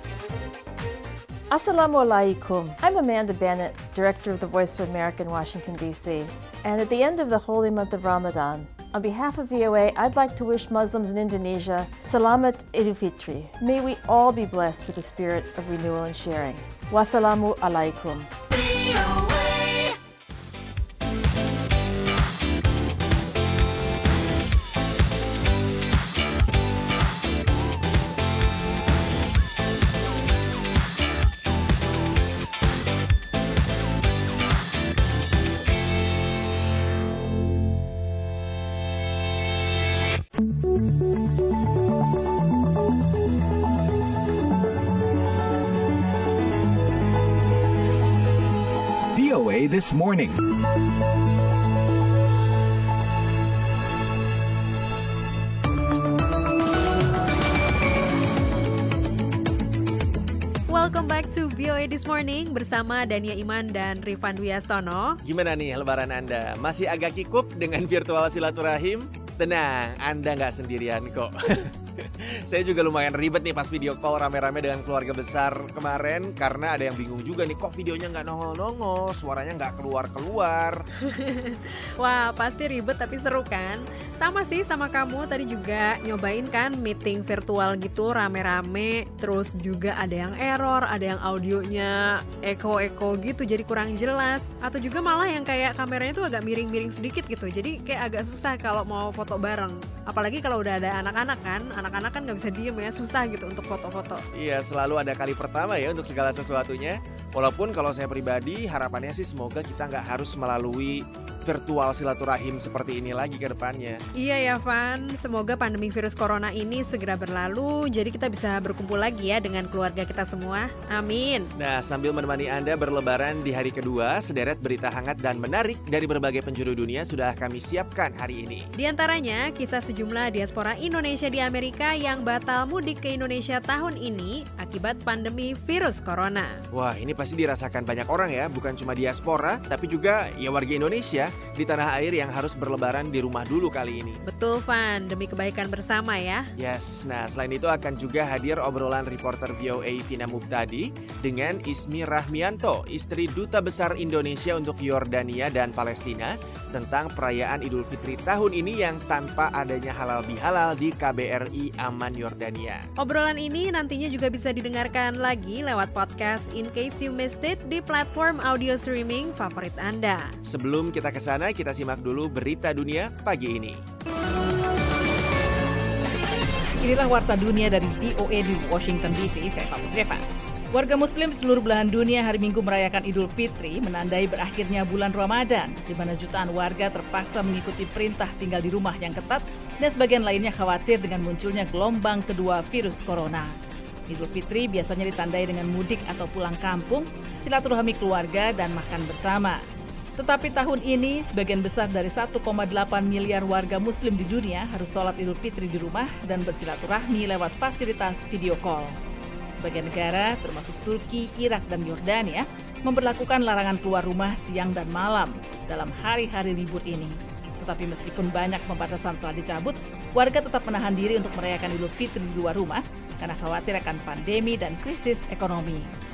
Assalamualaikum. I'm Amanda Bennett, Director of the Voice of America in Washington, D C. And at the end of the holy month of Ramadan, on behalf of V O A, I'd like to wish Muslims in Indonesia Selamat Idul Fitri. May we all be blessed with the spirit of renewal and sharing. Wassalamu alaikum. V O A This Morning. Welcome back to V O A This Morning bersama Dania Iman dan Rifan Dwiastono. Gimana nih lebaran Anda? Masih agak kikuk dengan virtual silaturahim? Tenang, Anda nggak sendirian kok. Saya juga lumayan ribet nih pas video call rame-rame dengan keluarga besar kemarin. Karena ada yang bingung juga nih, kok videonya nggak nongol-nongol, suaranya nggak keluar-keluar. Wah, pasti ribet tapi seru kan? Sama sih sama kamu, tadi juga nyobain kan meeting virtual gitu rame-rame. Terus juga ada yang error, ada yang audionya eko-eko gitu jadi kurang jelas. Atau juga malah yang kayak kameranya tuh agak miring-miring sedikit gitu. Jadi kayak agak susah kalau mau foto bareng. Apalagi kalau udah ada anak-anak kan, anak-anak kan gak bisa diem ya, susah gitu untuk foto-foto. Iya, selalu ada kali pertama ya untuk segala sesuatunya. Walaupun kalau saya pribadi harapannya sih semoga kita gak harus melalui virtual silaturahim seperti ini lagi ke depannya. Iya ya Van, semoga pandemi virus corona ini segera berlalu, jadi kita bisa berkumpul lagi ya dengan keluarga kita semua. Amin. Nah, sambil menemani Anda berlebaran di hari kedua, sederet berita hangat dan menarik dari berbagai penjuru dunia sudah kami siapkan hari ini. Di antaranya, kisah sejumlah diaspora Indonesia di Amerika yang batal mudik ke Indonesia tahun ini akibat pandemi virus corona. Wah, ini pasti dirasakan banyak orang ya, bukan cuma diaspora, tapi juga ya warga Indonesia di tanah air yang harus berlebaran di rumah dulu kali ini. Betul Van, demi kebaikan bersama ya. Yes, nah selain itu akan juga hadir obrolan reporter V O A Vina Mubtadi dengan Ismi Rahmianto, istri Duta Besar Indonesia untuk Yordania dan Palestina, tentang perayaan Idul Fitri tahun ini yang tanpa adanya halal bihalal di K B R I Aman Yordania. Obrolan ini nantinya juga bisa didengarkan lagi lewat podcast In Case You Missed It di platform audio streaming favorit Anda. Sebelum kita ke sana, kita simak dulu berita dunia pagi ini. Inilah Warta Dunia dari V O A di Washington D C, saya Fabus Reva. Warga Muslim seluruh belahan dunia hari Minggu merayakan Idul Fitri, menandai berakhirnya bulan Ramadan, di mana jutaan warga terpaksa mengikuti perintah tinggal di rumah yang ketat, dan sebagian lainnya khawatir dengan munculnya gelombang kedua virus corona. Idul Fitri biasanya ditandai dengan mudik atau pulang kampung, silaturahmi keluarga, dan makan bersama. Tetapi tahun ini, sebagian besar dari satu koma delapan miliar warga Muslim di dunia harus sholat Idul Fitri di rumah dan bersilaturahmi lewat fasilitas video call. Sebagian negara, termasuk Turki, Irak, dan Yordania, memberlakukan larangan keluar rumah siang dan malam dalam hari-hari libur ini. Tetapi meskipun banyak pembatasan telah dicabut, warga tetap menahan diri untuk merayakan Idul Fitri di luar rumah karena khawatir akan pandemi dan krisis ekonomi.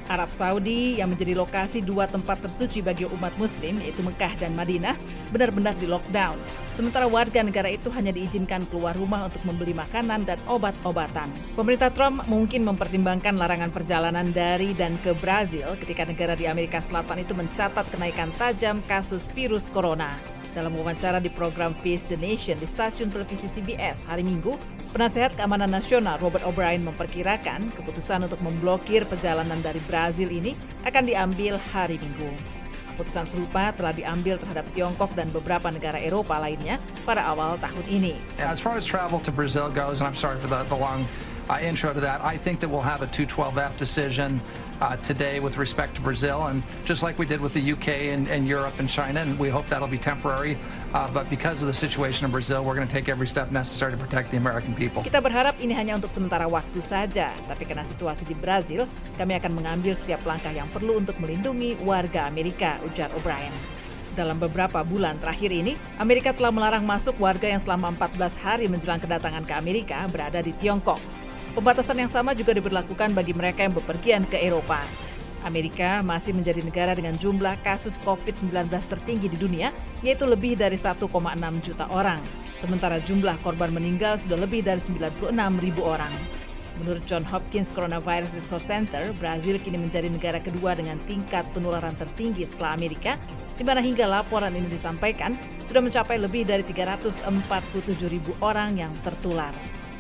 Arab Saudi yang menjadi lokasi dua tempat tersuci bagi umat muslim yaitu Mekah dan Madinah benar-benar di lockdown. Sementara warga negara itu hanya diizinkan keluar rumah untuk membeli makanan dan obat-obatan. Pemerintah Trump mungkin mempertimbangkan larangan perjalanan dari dan ke Brazil ketika negara di Amerika Selatan itu mencatat kenaikan tajam kasus virus corona. Dalam wawancara di program Face the Nation di stasiun televisi C B S hari Minggu, Penasehat Keamanan Nasional Robert O'Brien memperkirakan keputusan untuk memblokir perjalanan dari Brazil ini akan diambil hari Minggu. Keputusan serupa telah diambil terhadap Tiongkok dan beberapa negara Eropa lainnya pada awal tahun ini. As far as travel to Brazil goes, and I'm sorry for the, the long uh, intro to that, I think that we'll have a two twelve F decision Uh, today with respect to Brazil, and just like we did with the U K and, and Europe and China, and we hope that'll be temporary, uh, but because of the situation in Brazil, we're going to take every step necessary to protect the American people. Kita berharap ini hanya untuk sementara waktu saja, tapi karena situasi di Brazil, kami akan mengambil setiap langkah yang perlu untuk melindungi warga Amerika, ujar O'Brien. Dalam beberapa bulan terakhir ini, Amerika telah melarang masuk warga yang selama empat belas hari menjelang kedatangan ke Amerika berada di Tiongkok. Pembatasan yang sama juga diberlakukan bagi mereka yang bepergian ke Eropa. Amerika masih menjadi negara dengan jumlah kasus covid sembilan belas tertinggi di dunia, yaitu lebih dari satu koma enam juta orang. Sementara jumlah korban meninggal sudah lebih dari sembilan puluh enam ribu orang. Menurut John Hopkins Coronavirus Resource Center, Brazil kini menjadi negara kedua dengan tingkat penularan tertinggi setelah Amerika, di mana hingga laporan ini disampaikan, sudah mencapai lebih dari tiga ratus empat puluh tujuh ribu orang yang tertular.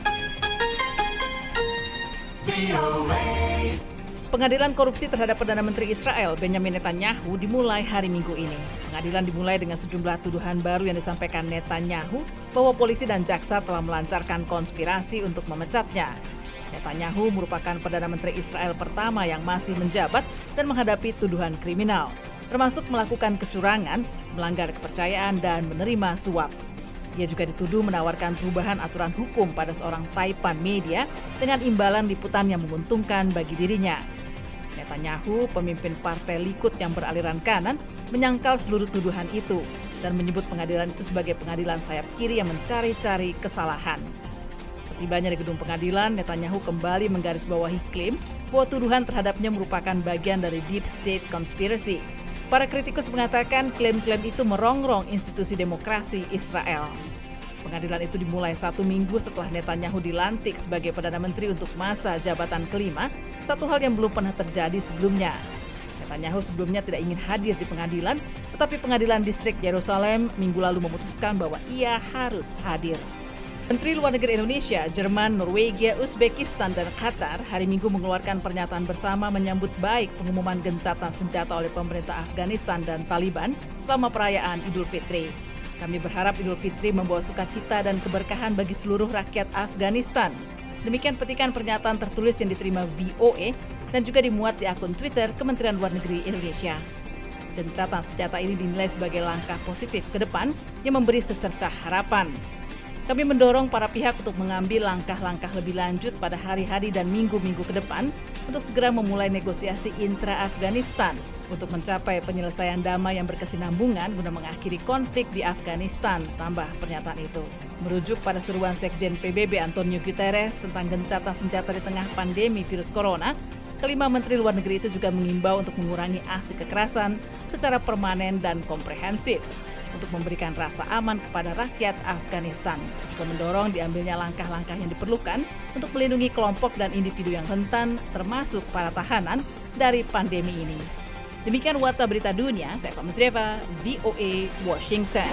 Pengadilan korupsi terhadap Perdana Menteri Israel Benjamin Netanyahu dimulai hari Minggu ini. Pengadilan dimulai dengan sejumlah tuduhan baru yang disampaikan Netanyahu bahwa polisi dan jaksa telah melancarkan konspirasi untuk memecatnya. Netanyahu merupakan Perdana Menteri Israel pertama yang masih menjabat dan menghadapi tuduhan kriminal, termasuk melakukan kecurangan, melanggar kepercayaan, dan menerima suap. Ia juga dituduh menawarkan perubahan aturan hukum pada seorang taipan media dengan imbalan liputan yang menguntungkan bagi dirinya. Netanyahu, pemimpin partai Likud yang beraliran kanan, menyangkal seluruh tuduhan itu dan menyebut pengadilan itu sebagai pengadilan sayap kiri yang mencari-cari kesalahan. Setibanya di gedung pengadilan, Netanyahu kembali menggarisbawahi klaim bahwa tuduhan terhadapnya merupakan bagian dari deep state conspiracy. Para kritikus mengatakan klaim-klaim itu merongrong institusi demokrasi Israel. Pengadilan itu dimulai satu minggu setelah Netanyahu dilantik sebagai Perdana Menteri untuk masa jabatan kelima, satu hal yang belum pernah terjadi sebelumnya. Netanyahu sebelumnya tidak ingin hadir di pengadilan, tetapi pengadilan distrik Yerusalem minggu lalu memutuskan bahwa ia harus hadir. Menteri Luar Negeri Indonesia, Jerman, Norwegia, Uzbekistan, dan Qatar hari Minggu mengeluarkan pernyataan bersama menyambut baik pengumuman gencatan senjata oleh pemerintah Afghanistan dan Taliban selama perayaan Idul Fitri. Kami berharap Idul Fitri membawa sukacita dan keberkahan bagi seluruh rakyat Afghanistan. Demikian petikan pernyataan tertulis yang diterima V O A dan juga dimuat di akun Twitter Kementerian Luar Negeri Indonesia. Gencatan senjata ini dinilai sebagai langkah positif ke depan yang memberi secercah harapan. Kami mendorong para pihak untuk mengambil langkah-langkah lebih lanjut pada hari-hari dan minggu-minggu ke depan untuk segera memulai negosiasi intra-Afghanistan untuk mencapai penyelesaian damai yang berkesinambungan guna mengakhiri konflik di Afghanistan, tambah pernyataan itu. Merujuk pada seruan Sekjen P B B Antonio Guterres tentang gencatan senjata di tengah pandemi virus corona, kelima Menteri Luar Negeri itu juga mengimbau untuk mengurangi aksi kekerasan secara permanen dan komprehensif, untuk memberikan rasa aman kepada rakyat Afghanistan, juga mendorong diambilnya langkah-langkah yang diperlukan untuk melindungi kelompok dan individu yang rentan, termasuk para tahanan, dari pandemi ini. Demikian Warta Berita Dunia, saya Eva Mesreva, V O A, Washington.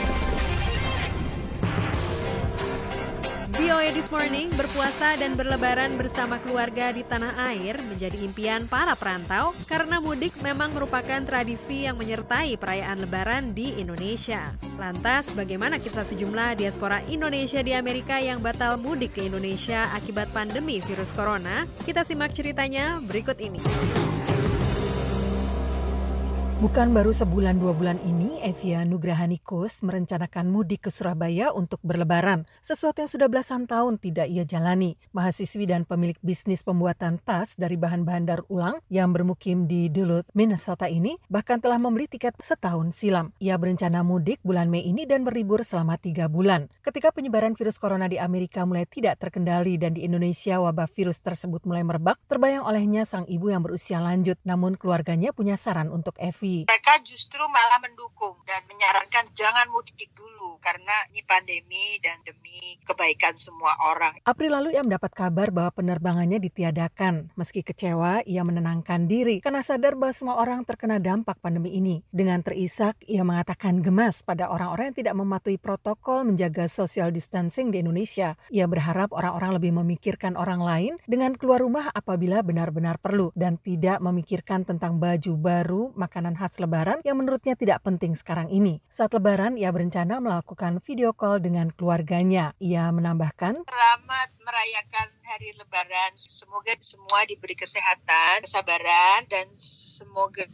V O A This Morning, berpuasa dan berlebaran bersama keluarga di tanah air menjadi impian para perantau karena mudik memang merupakan tradisi yang menyertai perayaan lebaran di Indonesia. Lantas, bagaimana kisah sejumlah diaspora Indonesia di Amerika yang batal mudik ke Indonesia akibat pandemi virus corona? Kita simak ceritanya berikut ini. Bukan baru sebulan dua bulan ini, Evia Nugrahanikus merencanakan mudik ke Surabaya untuk berlebaran, sesuatu yang sudah belasan tahun tidak ia jalani. Mahasiswi dan pemilik bisnis pembuatan tas dari bahan-bahan daur ulang yang bermukim di Duluth, Minnesota ini bahkan telah membeli tiket setahun silam. Ia berencana mudik bulan Mei ini dan berlibur selama tiga bulan. Ketika penyebaran virus corona di Amerika mulai tidak terkendali dan di Indonesia wabah virus tersebut mulai merebak, terbayang olehnya sang ibu yang berusia lanjut, namun keluarganya punya saran untuk Evi. Mereka justru malah mendukung dan menyarankan jangan mudik dulu karena ini pandemi dan demi kebaikan semua orang. April lalu ia mendapat kabar bahwa penerbangannya ditiadakan. Meski kecewa, ia menenangkan diri karena sadar bahwa semua orang terkena dampak pandemi ini. Dengan terisak, ia mengatakan gemas pada orang-orang yang tidak mematuhi protokol menjaga social distancing di Indonesia. Ia berharap orang-orang lebih memikirkan orang lain dengan keluar rumah apabila benar-benar perlu dan tidak memikirkan tentang baju baru, makanan khas Lebaran yang menurutnya tidak penting sekarang ini. Saat Lebaran, ia berencana melakukan video call dengan keluarganya. Ia menambahkan, selamat merayakan hari Lebaran. Semoga semua diberi kesehatan, kesabaran, dan semoga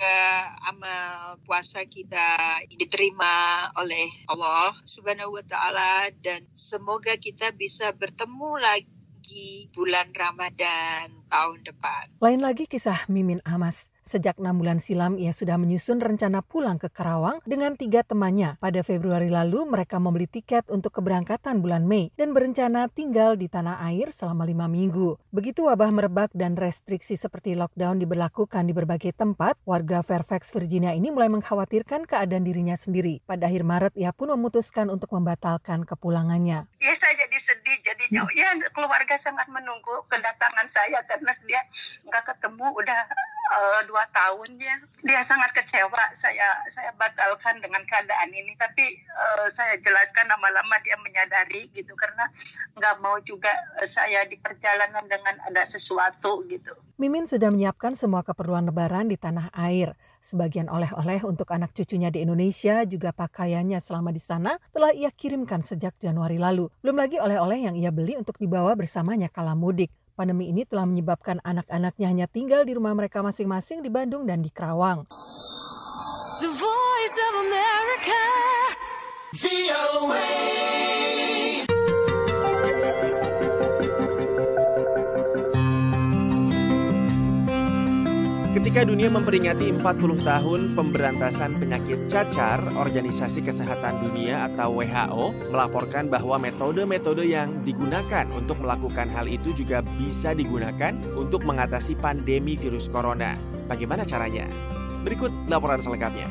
amal puasa kita diterima oleh Allah Subhanahu wa Ta'ala, dan semoga kita bisa bertemu lagi bulan Ramadan tahun depan. Lain lagi kisah Mimin Amas. Sejak enam bulan silam, ia sudah menyusun rencana pulang ke Karawang dengan tiga temannya. Pada Februari lalu, mereka membeli tiket untuk keberangkatan bulan Mei dan berencana tinggal di tanah air selama lima minggu. Begitu wabah merebak dan restriksi seperti lockdown diberlakukan di berbagai tempat, warga Fairfax, Virginia ini mulai mengkhawatirkan keadaan dirinya sendiri. Pada akhir Maret, ia pun memutuskan untuk membatalkan kepulangannya. Ya, saya jadi sedih, jadinya ya keluarga sangat menunggu kedatangan saya karena dia nggak ketemu udah uh, dua tahunnya. Dia sangat kecewa saya saya batalkan dengan keadaan ini, tapi uh, saya jelaskan lama-lama dia menyadari gitu karena nggak mau juga saya di perjalanan dengan ada sesuatu gitu. Mimin sudah menyiapkan semua keperluan Lebaran di tanah air. Sebagian oleh-oleh untuk anak cucunya di Indonesia, juga pakaiannya selama di sana telah ia kirimkan sejak Januari lalu. Belum lagi oleh-oleh yang ia beli untuk dibawa bersamanya kala mudik. Pandemi ini telah menyebabkan anak-anaknya hanya tinggal di rumah mereka masing-masing di Bandung dan di Karawang. The Voice of America, V O A. Ketika dunia memperingati empat puluh tahun pemberantasan penyakit cacar, Organisasi Kesehatan Dunia atau W H O melaporkan bahwa metode-metode yang digunakan untuk melakukan hal itu juga bisa digunakan untuk mengatasi pandemi virus corona. Bagaimana caranya? Berikut laporan selengkapnya.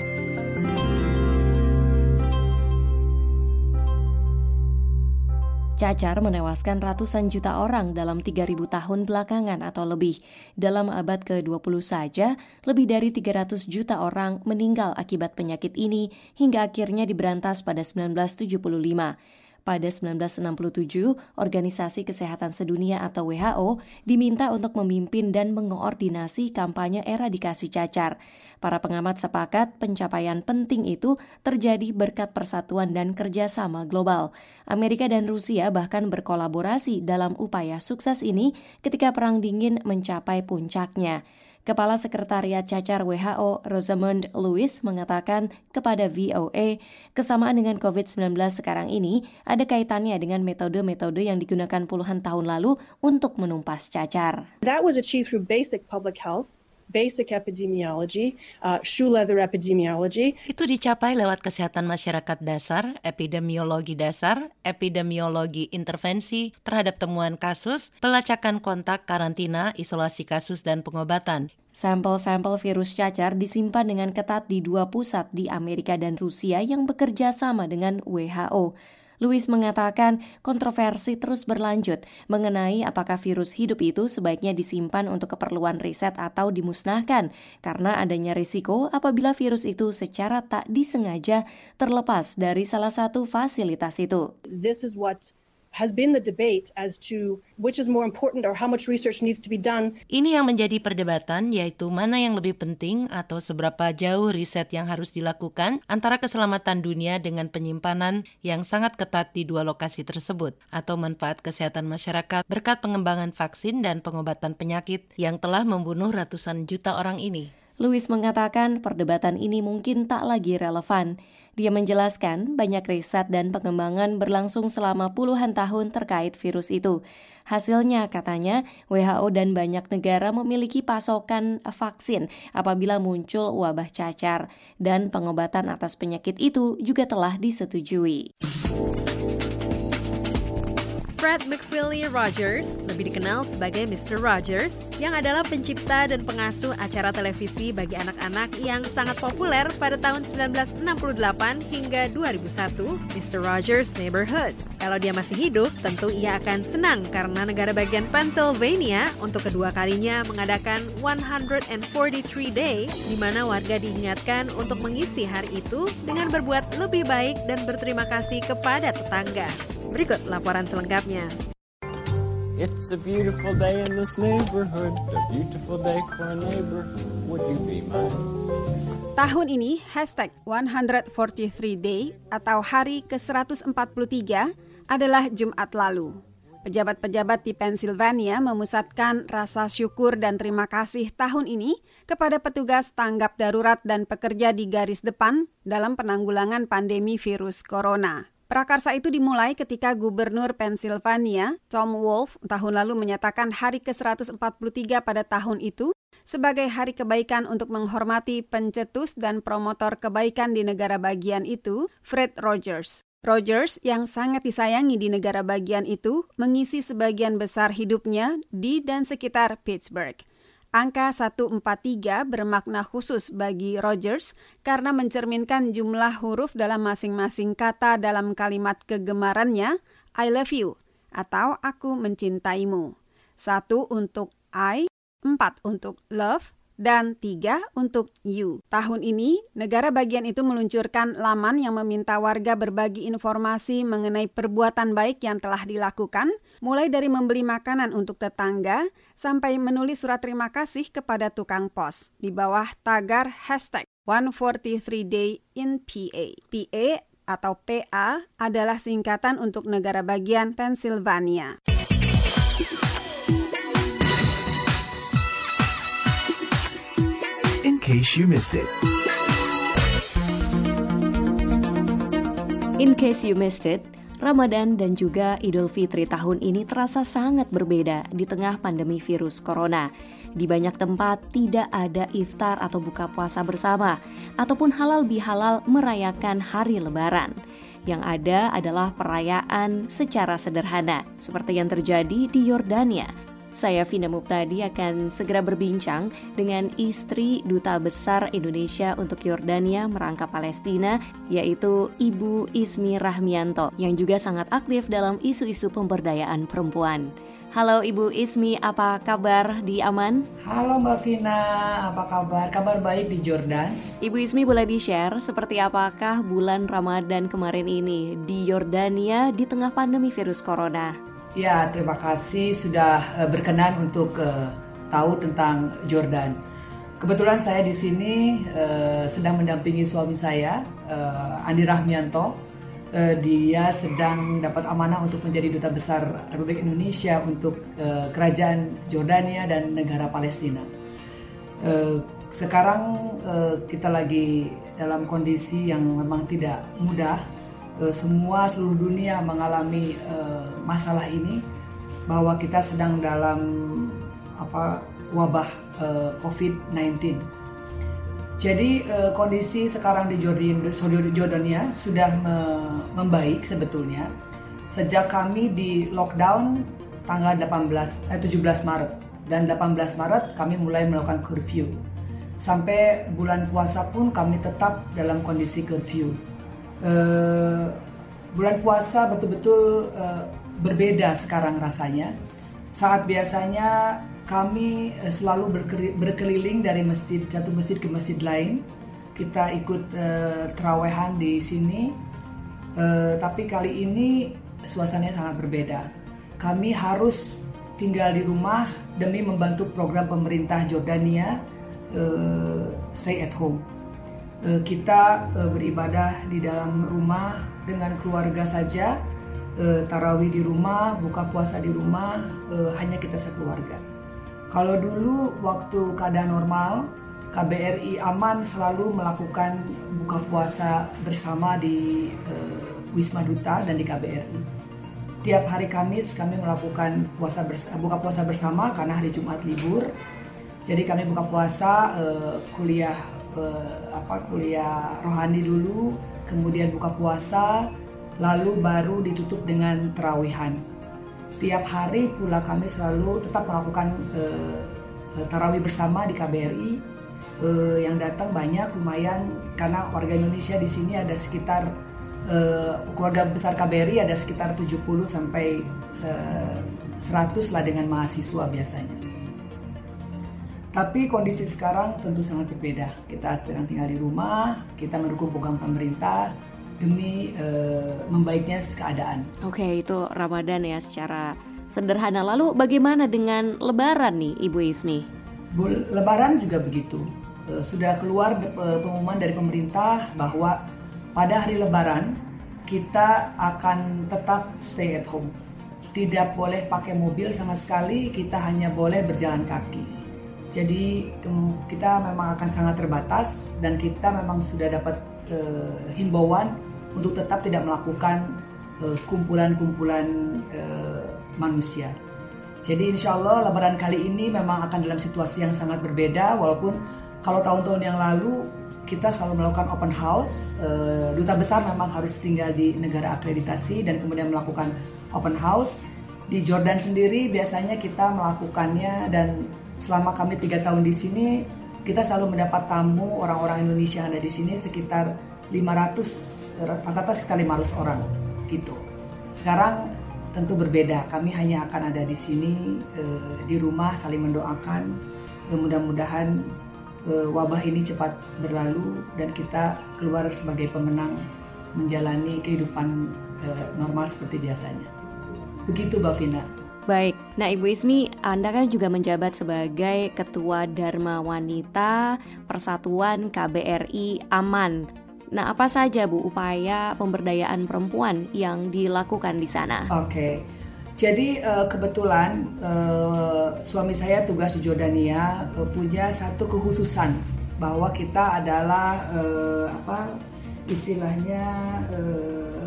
Cacar menewaskan ratusan juta orang dalam tiga ribu tahun belakangan atau lebih. Dalam abad ke dua puluh saja, lebih dari tiga ratus juta orang meninggal akibat penyakit ini hingga akhirnya diberantas pada sembilan belas tujuh puluh lima. Pada sembilan belas enam puluh tujuh, Organisasi Kesehatan Sedunia atau W H O diminta untuk memimpin dan mengoordinasi kampanye eradikasi cacar. Para pengamat sepakat pencapaian penting itu terjadi berkat persatuan dan kerjasama global. Amerika dan Rusia bahkan berkolaborasi dalam upaya sukses ini ketika Perang Dingin mencapai puncaknya. Kepala Sekretariat Cacar W H O, Rosamund Lewis, mengatakan kepada V O A, kesamaan dengan covid sembilan belas sekarang ini ada kaitannya dengan metode-metode yang digunakan puluhan tahun lalu untuk menumpas cacar. That was achieved through basic public health, basic epidemiology, uh, shoe leather epidemiology. Itu dicapai lewat kesehatan masyarakat dasar, epidemiologi dasar, epidemiologi intervensi terhadap temuan kasus, pelacakan kontak, karantina, isolasi kasus, dan pengobatan. Sampel-sampel virus cacar disimpan dengan ketat di dua pusat di Amerika dan Rusia yang bekerja sama dengan W H O. Lewis mengatakan kontroversi terus berlanjut mengenai apakah virus hidup itu sebaiknya disimpan untuk keperluan riset atau dimusnahkan karena adanya risiko apabila virus itu secara tak disengaja terlepas dari salah satu fasilitas itu. This is what has been the debate as to which is more important or how much research needs to be done. Ini yang menjadi perdebatan, yaitu mana yang lebih penting atau seberapa jauh riset yang harus dilakukan antara keselamatan dunia dengan penyimpanan yang sangat ketat di dua lokasi tersebut atau manfaat kesehatan masyarakat berkat pengembangan vaksin dan pengobatan penyakit yang telah membunuh ratusan juta orang ini. Louis mengatakan perdebatan ini mungkin tak lagi relevan. Dia menjelaskan banyak riset dan pengembangan berlangsung selama puluhan tahun terkait virus itu. Hasilnya, katanya, W H O dan banyak negara memiliki pasokan vaksin apabila muncul wabah cacar, dan pengobatan atas penyakit itu juga telah disetujui. Fred McFeely Rogers, lebih dikenal sebagai mister Rogers, yang adalah pencipta dan pengasuh acara televisi bagi anak-anak yang sangat populer pada tahun sembilan belas enam puluh delapan hingga dua ribu satu, mister Rogers' Neighborhood. Kalau dia masih hidup, tentu ia akan senang karena negara bagian Pennsylvania untuk kedua kalinya mengadakan one hundred forty-three Day, di mana warga diingatkan untuk mengisi hari itu dengan berbuat lebih baik dan berterima kasih kepada tetangga. Berikut laporan selengkapnya. It's a beautiful day in this neighborhood, a beautiful day for a neighbor. Would you be mine? Tahun ini, hashtag one hundred forty-three Day atau hari ke seratus empat puluh tiga adalah Jumat lalu. Pejabat-pejabat di Pennsylvania memusatkan rasa syukur dan terima kasih tahun ini kepada petugas tanggap darurat dan pekerja di garis depan dalam penanggulangan pandemi virus corona. Prakarsa itu dimulai ketika Gubernur Pennsylvania, Tom Wolf, tahun lalu menyatakan hari ke seratus empat puluh tiga pada tahun itu sebagai hari kebaikan untuk menghormati pencetus dan promotor kebaikan di negara bagian itu, Fred Rogers. Rogers, yang sangat disayangi di negara bagian itu, mengisi sebagian besar hidupnya di dan sekitar Pittsburgh. Angka seratus empat puluh tiga bermakna khusus bagi Rogers karena mencerminkan jumlah huruf dalam masing-masing kata dalam kalimat kegemarannya, I love you, atau aku mencintaimu. Satu untuk I, empat untuk love, dan tiga untuk you. Tahun ini, negara bagian itu meluncurkan laman yang meminta warga berbagi informasi mengenai perbuatan baik yang telah dilakukan, mulai dari membeli makanan untuk tetangga, sampai menulis surat terima kasih kepada tukang pos, di bawah tagar hashtag one forty-three Day in P A. P A atau P A adalah singkatan untuk negara bagian Pennsylvania. In case you missed it. In case you missed it, Ramadan dan juga Idul Fitri tahun ini terasa sangat berbeda di tengah pandemi virus corona. Di banyak tempat tidak ada iftar atau buka puasa bersama, ataupun halal bihalal merayakan hari Lebaran. Yang ada adalah perayaan secara sederhana, seperti yang terjadi di Yordania. Saya Vina Muptadi akan segera berbincang dengan istri Duta Besar Indonesia untuk Yordania merangkap Palestina, yaitu Ibu Ismi Rahmianto, yang juga sangat aktif dalam isu-isu pemberdayaan perempuan. Halo Ibu Ismi, apa kabar di Aman? Halo Mbak Vina, apa kabar? Kabar baik di Jordan. Ibu Ismi boleh di-share seperti apakah bulan Ramadan kemarin ini di Yordania di tengah pandemi virus corona? Ya, terima kasih sudah uh, berkenan untuk uh, tahu tentang Jordan. Kebetulan saya di sini uh, sedang mendampingi suami saya, uh, Andi Rahmianto. Uh, dia sedang dapat amanah untuk menjadi Duta Besar Republik Indonesia untuk uh, Kerajaan Jordania dan negara Palestina. Uh, sekarang uh, kita lagi dalam kondisi yang memang tidak mudah. Semua seluruh dunia mengalami uh, masalah ini, bahwa kita sedang dalam apa wabah uh, covid sembilan belas. Jadi uh, kondisi sekarang di Jordania sudah me- membaik sebetulnya sejak kami di lockdown tanggal delapan belas, eh, tujuh belas Maret, dan delapan belas Maret kami mulai melakukan curfew. Sampai bulan puasa pun kami tetap dalam kondisi curfew. Uh, bulan puasa betul-betul uh, berbeda sekarang rasanya. Saat biasanya kami uh, selalu berkeri- berkeliling dari masjid satu masjid ke masjid lain. Kita ikut uh, terawehan di sini, uh, tapi kali ini suasananya sangat berbeda. Kami harus tinggal di rumah demi membantu program pemerintah Jordania uh, Stay at Home. Kita uh, beribadah di dalam rumah dengan keluarga saja, uh, tarawih di rumah, buka puasa di rumah, uh, hanya kita sekeluarga. Kalau dulu waktu keadaan normal, K B R I Aman selalu melakukan buka puasa bersama di uh, Wisma Duta dan di K B R I. Tiap hari Kamis kami melakukan puasa bers- buka puasa bersama karena hari Jumat libur. Jadi kami buka puasa uh, kuliah uh, apa kuliah rohani dulu, kemudian buka puasa, lalu baru ditutup dengan terawihan. Tiap hari pula kami selalu tetap melakukan uh, tarawih bersama di K B R I. Uh, yang datang banyak lumayan karena warga Indonesia di sini ada sekitar uh, keluarga besar K B R I ada sekitar tujuh puluh sampai seratus lah dengan mahasiswa biasanya. Tapi kondisi sekarang tentu sangat berbeda. Kita sedang tinggal di rumah, kita mendukung program pemerintah demi uh, membaiknya keadaan. Oke, itu Ramadan ya secara sederhana. Lalu bagaimana dengan Lebaran nih Ibu Ismi? Lebaran juga begitu. Sudah keluar pengumuman dari pemerintah bahwa pada hari Lebaran kita akan tetap stay at home. Tidak boleh pakai mobil sama sekali, kita hanya boleh berjalan kaki. Jadi kita memang akan sangat terbatas dan kita memang sudah dapat uh, himbauan untuk tetap tidak melakukan uh, kumpulan-kumpulan uh, manusia. Jadi insya Allah Lebaran kali ini memang akan dalam situasi yang sangat berbeda, walaupun kalau tahun-tahun yang lalu kita selalu melakukan open house, uh, duta besar memang harus tinggal di negara akreditasi dan kemudian melakukan open house. Di Jordan sendiri biasanya kita melakukannya dan selama kami tiga tahun di sini kita selalu mendapat tamu orang-orang Indonesia yang ada di sini sekitar lima ratus, rata-rata sekitar lima ratus orang gitu. Sekarang tentu berbeda, kami hanya akan ada di sini uh, di rumah saling mendoakan, uh, mudah-mudahan wabah ini cepat berlalu dan kita keluar sebagai pemenang menjalani kehidupan normal seperti biasanya. Begitu Mbak Vina. Baik, nah Ibu Ismi, Anda kan juga menjabat sebagai Ketua Dharma Wanita Persatuan K B R I Aman. Nah, apa saja Bu upaya pemberdayaan perempuan yang dilakukan di sana? Oke. Okay. Jadi uh, kebetulan uh, suami saya tugas di Jordania uh, punya satu kekhususan bahwa kita adalah uh, apa istilahnya uh,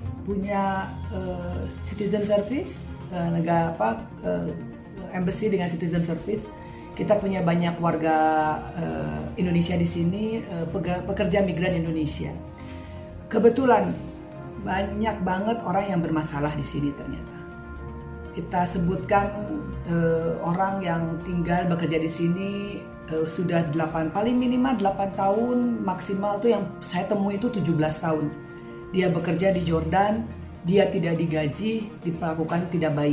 punya uh, citizen service uh, negara apa uh, embassy dengan citizen service. Kita punya banyak warga uh, Indonesia di sini, uh, pekerja migran Indonesia. Kebetulan banyak banget orang yang bermasalah di sini ternyata. Kita sebutkan uh, orang yang tinggal bekerja di sini uh, sudah delapan, paling minimal delapan tahun, maksimal tuh yang saya temui itu tujuh belas tahun. Dia bekerja di Jordan, dia tidak digaji, diperlakukan tidak baik.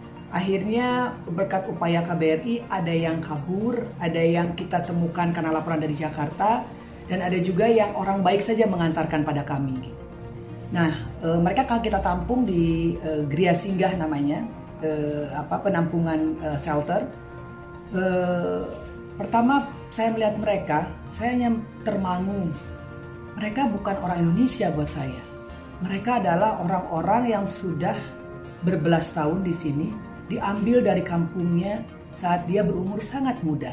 Akhirnya berkat upaya K B R I ada yang kabur, ada yang kita temukan karena laporan dari Jakarta, dan ada juga yang orang baik saja mengantarkan pada kami. Nah, uh, mereka kalau kita tampung di uh, Gria Singgah namanya, Uh, apa penampungan uh, shelter. Uh, pertama saya melihat mereka, saya hanya termangu. Mereka bukan orang Indonesia buat saya. Mereka adalah orang-orang yang sudah berbelas tahun di sini, diambil dari kampungnya saat dia berumur sangat muda.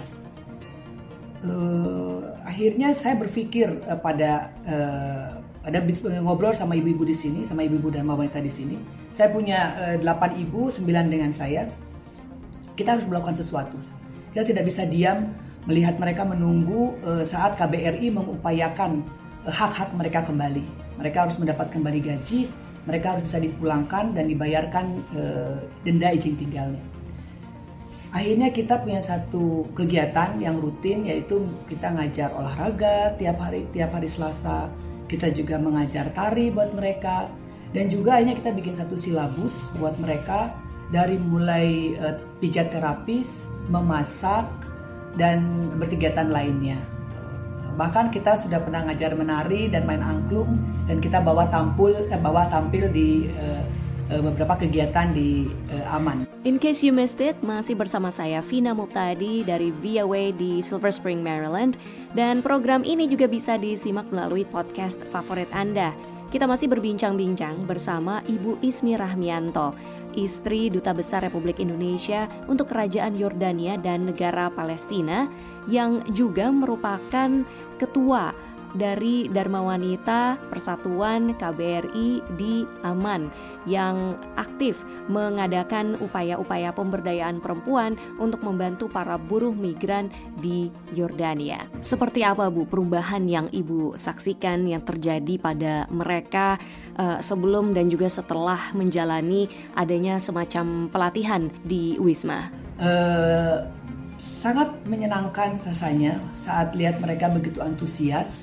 Uh, akhirnya saya berpikir uh, pada uh, ada ngobrol sama ibu-ibu di sini, sama ibu-ibu dan wanita di sini. Saya punya delapan uh, ibu, sembilan dengan saya. Kita harus melakukan sesuatu. Kita tidak bisa diam melihat mereka menunggu uh, saat K B R I mengupayakan uh, hak-hak mereka kembali. Mereka harus mendapat kembali gaji, mereka harus bisa dipulangkan dan dibayarkan uh, denda izin tinggalnya. Akhirnya kita punya satu kegiatan yang rutin, yaitu kita ngajar olahraga tiap hari, tiap hari Selasa. Kita juga mengajar tari buat mereka, dan juga akhirnya kita bikin satu silabus buat mereka dari mulai uh, pijat terapis, memasak, dan berkegiatan lainnya. Bahkan kita sudah pernah ngajar menari dan main angklung, dan kita bawa tampil, eh, bawa tampil di uh, uh, beberapa kegiatan di uh, Aman. In case you missed it, masih bersama saya Vina Muptadi dari V O A di Silver Spring, Maryland. Dan program ini juga bisa disimak melalui podcast favorit Anda. Kita masih berbincang-bincang bersama Ibu Ismi Rahmianto. istri Duta Besar Republik Indonesia untuk Kerajaan Yordania dan Negara Palestina, yang juga merupakan ketua dari Dharma Wanita Persatuan K B R I di Amman, yang aktif mengadakan upaya-upaya pemberdayaan perempuan untuk membantu para buruh migran di Yordania. Seperti apa, Bu, perubahan yang Ibu saksikan yang terjadi pada mereka uh, sebelum dan juga setelah menjalani adanya semacam pelatihan di Wisma? Uh, sangat menyenangkan rasanya saat lihat mereka begitu antusias.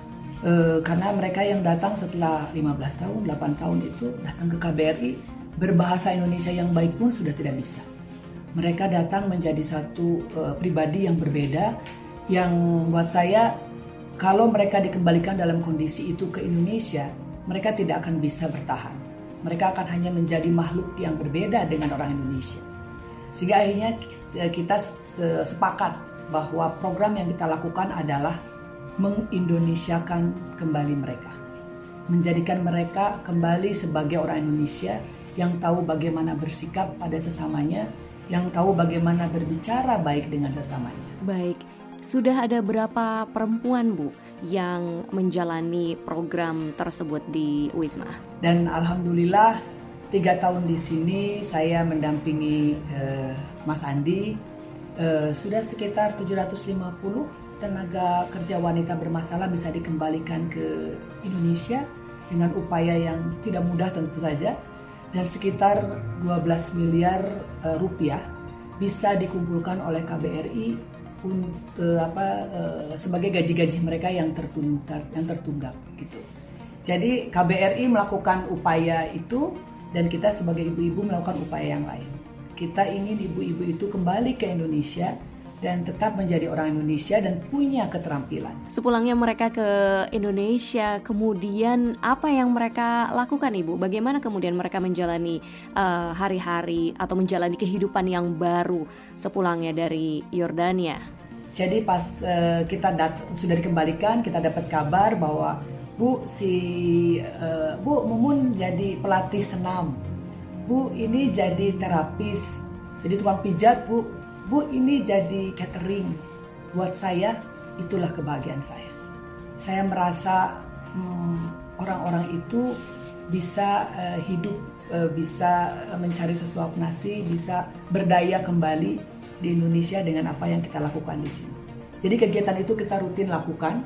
Uh, karena mereka yang datang setelah lima belas tahun, delapan tahun itu datang ke K B R I, berbahasa Indonesia yang baik pun sudah tidak bisa. Mereka datang menjadi satu uh, pribadi yang berbeda, yang buat saya kalau mereka dikembalikan dalam kondisi itu ke Indonesia, mereka tidak akan bisa bertahan. Mereka akan hanya menjadi makhluk yang berbeda dengan orang Indonesia. Sehingga akhirnya kita sepakat bahwa program yang kita lakukan adalah mengindonesiakan kembali mereka, menjadikan mereka kembali sebagai orang Indonesia yang tahu bagaimana bersikap pada sesamanya, yang tahu bagaimana berbicara baik dengan sesamanya. Baik, sudah ada berapa perempuan, Bu, yang menjalani program tersebut di Wisma? Dan alhamdulillah tiga tahun di sini saya mendampingi uh, Mas Andi, uh, sudah sekitar tujuh ratus lima puluh tenaga kerja wanita bermasalah bisa dikembalikan ke Indonesia dengan upaya yang tidak mudah tentu saja, dan sekitar dua belas miliar uh, rupiah bisa dikumpulkan oleh K B R I untuk uh, apa uh, sebagai gaji-gaji mereka yang tertunggak yang tertunggak gitu. Jadi K B R I melakukan upaya itu dan kita sebagai ibu-ibu melakukan upaya yang lain. Kita ingin ibu-ibu itu kembali ke Indonesia dan tetap menjadi orang Indonesia dan punya keterampilan. Sepulangnya mereka ke Indonesia, kemudian apa yang mereka lakukan, Ibu? Bagaimana kemudian mereka menjalani uh, hari-hari atau menjalani kehidupan yang baru sepulangnya dari Yordania? Jadi pas uh, kita dat- sudah dikembalikan, kita dapat kabar bahwa Bu, si uh, Bu Mumun jadi pelatih senam, Bu ini jadi terapis, jadi tukang pijat, Bu. Bu ini jadi catering. Buat saya itulah kebahagiaan saya. Saya merasa hmm, orang-orang itu bisa uh, hidup, uh, bisa mencari sesuap nasi, bisa berdaya kembali di Indonesia dengan apa yang kita lakukan di sini. Jadi kegiatan itu kita rutin lakukan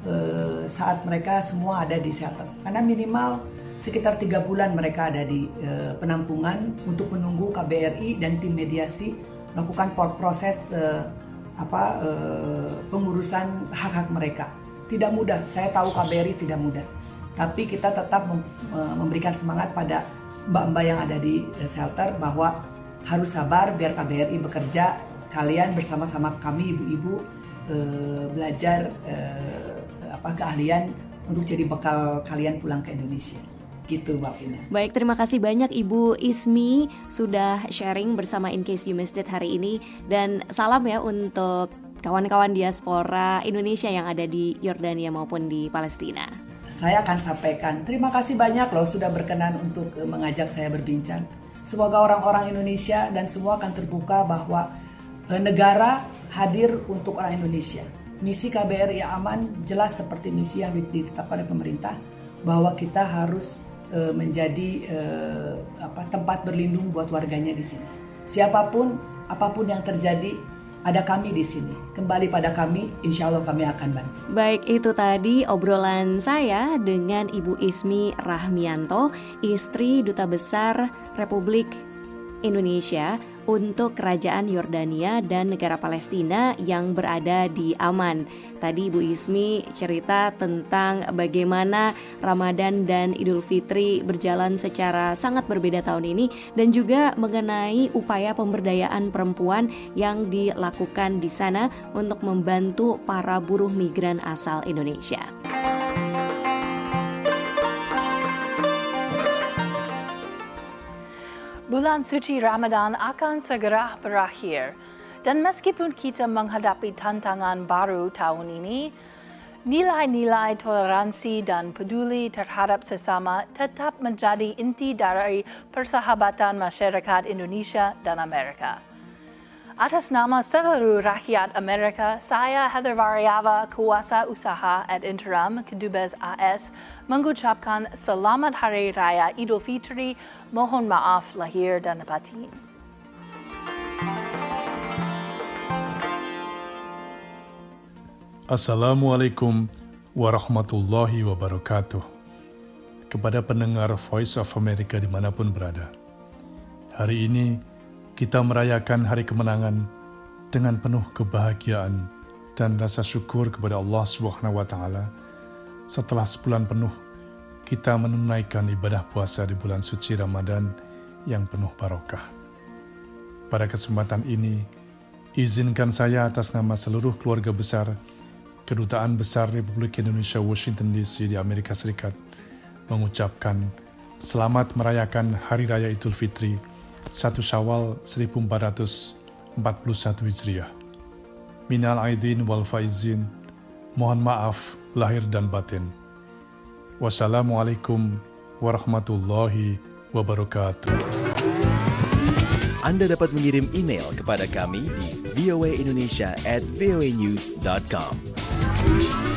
uh, saat mereka semua ada di shelter. Karena minimal sekitar tiga bulan mereka ada di uh, penampungan untuk menunggu K B R I dan tim mediasi melakukan proses uh, apa uh, pengurusan hak-hak mereka. Tidak mudah, saya tahu K B R I tidak mudah. Tapi kita tetap mem- memberikan semangat pada mbak-mbak yang ada di shelter bahwa harus sabar biar K B R I bekerja. Kalian bersama-sama kami ibu-ibu uh, belajar uh, apa keahlian untuk jadi bekal kalian pulang ke Indonesia. Gitu, Mbak Vina. Baik, terima kasih banyak Ibu Ismi sudah sharing bersama In Case You Missed It hari ini, dan salam ya untuk kawan-kawan diaspora Indonesia yang ada di Yordania maupun di Palestina. Saya akan sampaikan terima kasih banyak loh sudah berkenan untuk mengajak saya berbincang. Semoga orang-orang Indonesia dan semua akan terbuka bahwa negara hadir untuk orang Indonesia. Misi K B R I Amman jelas seperti misi yang ditetapkan oleh pemerintah, bahwa kita harus menjadi uh, apa, tempat berlindung buat warganya di sini. Siapapun, apapun yang terjadi, ada kami di sini. Kembali pada kami, insya Allah kami akan bantu. Baik, itu tadi obrolan saya dengan Ibu Ismi Rahmianto, istri Duta Besar Republik Indonesia untuk Kerajaan Yordania dan Negara Palestina yang berada di Amman. Tadi Ibu Ismi cerita tentang bagaimana Ramadan dan Idul Fitri berjalan secara sangat berbeda tahun ini, dan juga mengenai upaya pemberdayaan perempuan yang dilakukan di sana untuk membantu para buruh migran asal Indonesia. Bulan suci Ramadan akan segera berakhir, dan meskipun kita menghadapi tantangan baru tahun ini, Nilai-nilai toleransi dan peduli terhadap sesama tetap menjadi inti dari persahabatan masyarakat Indonesia dan Amerika. Atas nama seluruh rakyat Amerika, saya Heather Variava, kuasa usaha ad interim Kedubes A S, mengucapkan Selamat Hari Raya Idul Fitri, mohon maaf lahir dan batin. Assalamualaikum warahmatullahi wabarakatuh. Kepada pendengar Voice of America dimanapun berada, hari ini kita merayakan hari kemenangan dengan penuh kebahagiaan dan rasa syukur kepada Allah Subhanahu wa Ta'ala. Setelah sebulan penuh kita menunaikan ibadah puasa di bulan suci Ramadan yang penuh barokah. Pada kesempatan ini, izinkan saya atas nama seluruh keluarga besar Kedutaan Besar Republik Indonesia Washington D C di Amerika Serikat mengucapkan selamat merayakan Hari Raya Idul Fitri satu Syawal seribu empat ratus empat puluh satu Hijriah. Minal aidin wal faizin, mohon maaf lahir dan batin. Wassalamualaikum warahmatullahi wabarakatuh. Anda dapat mengirim email kepada kami di v o a indonesia at v o a news dot com.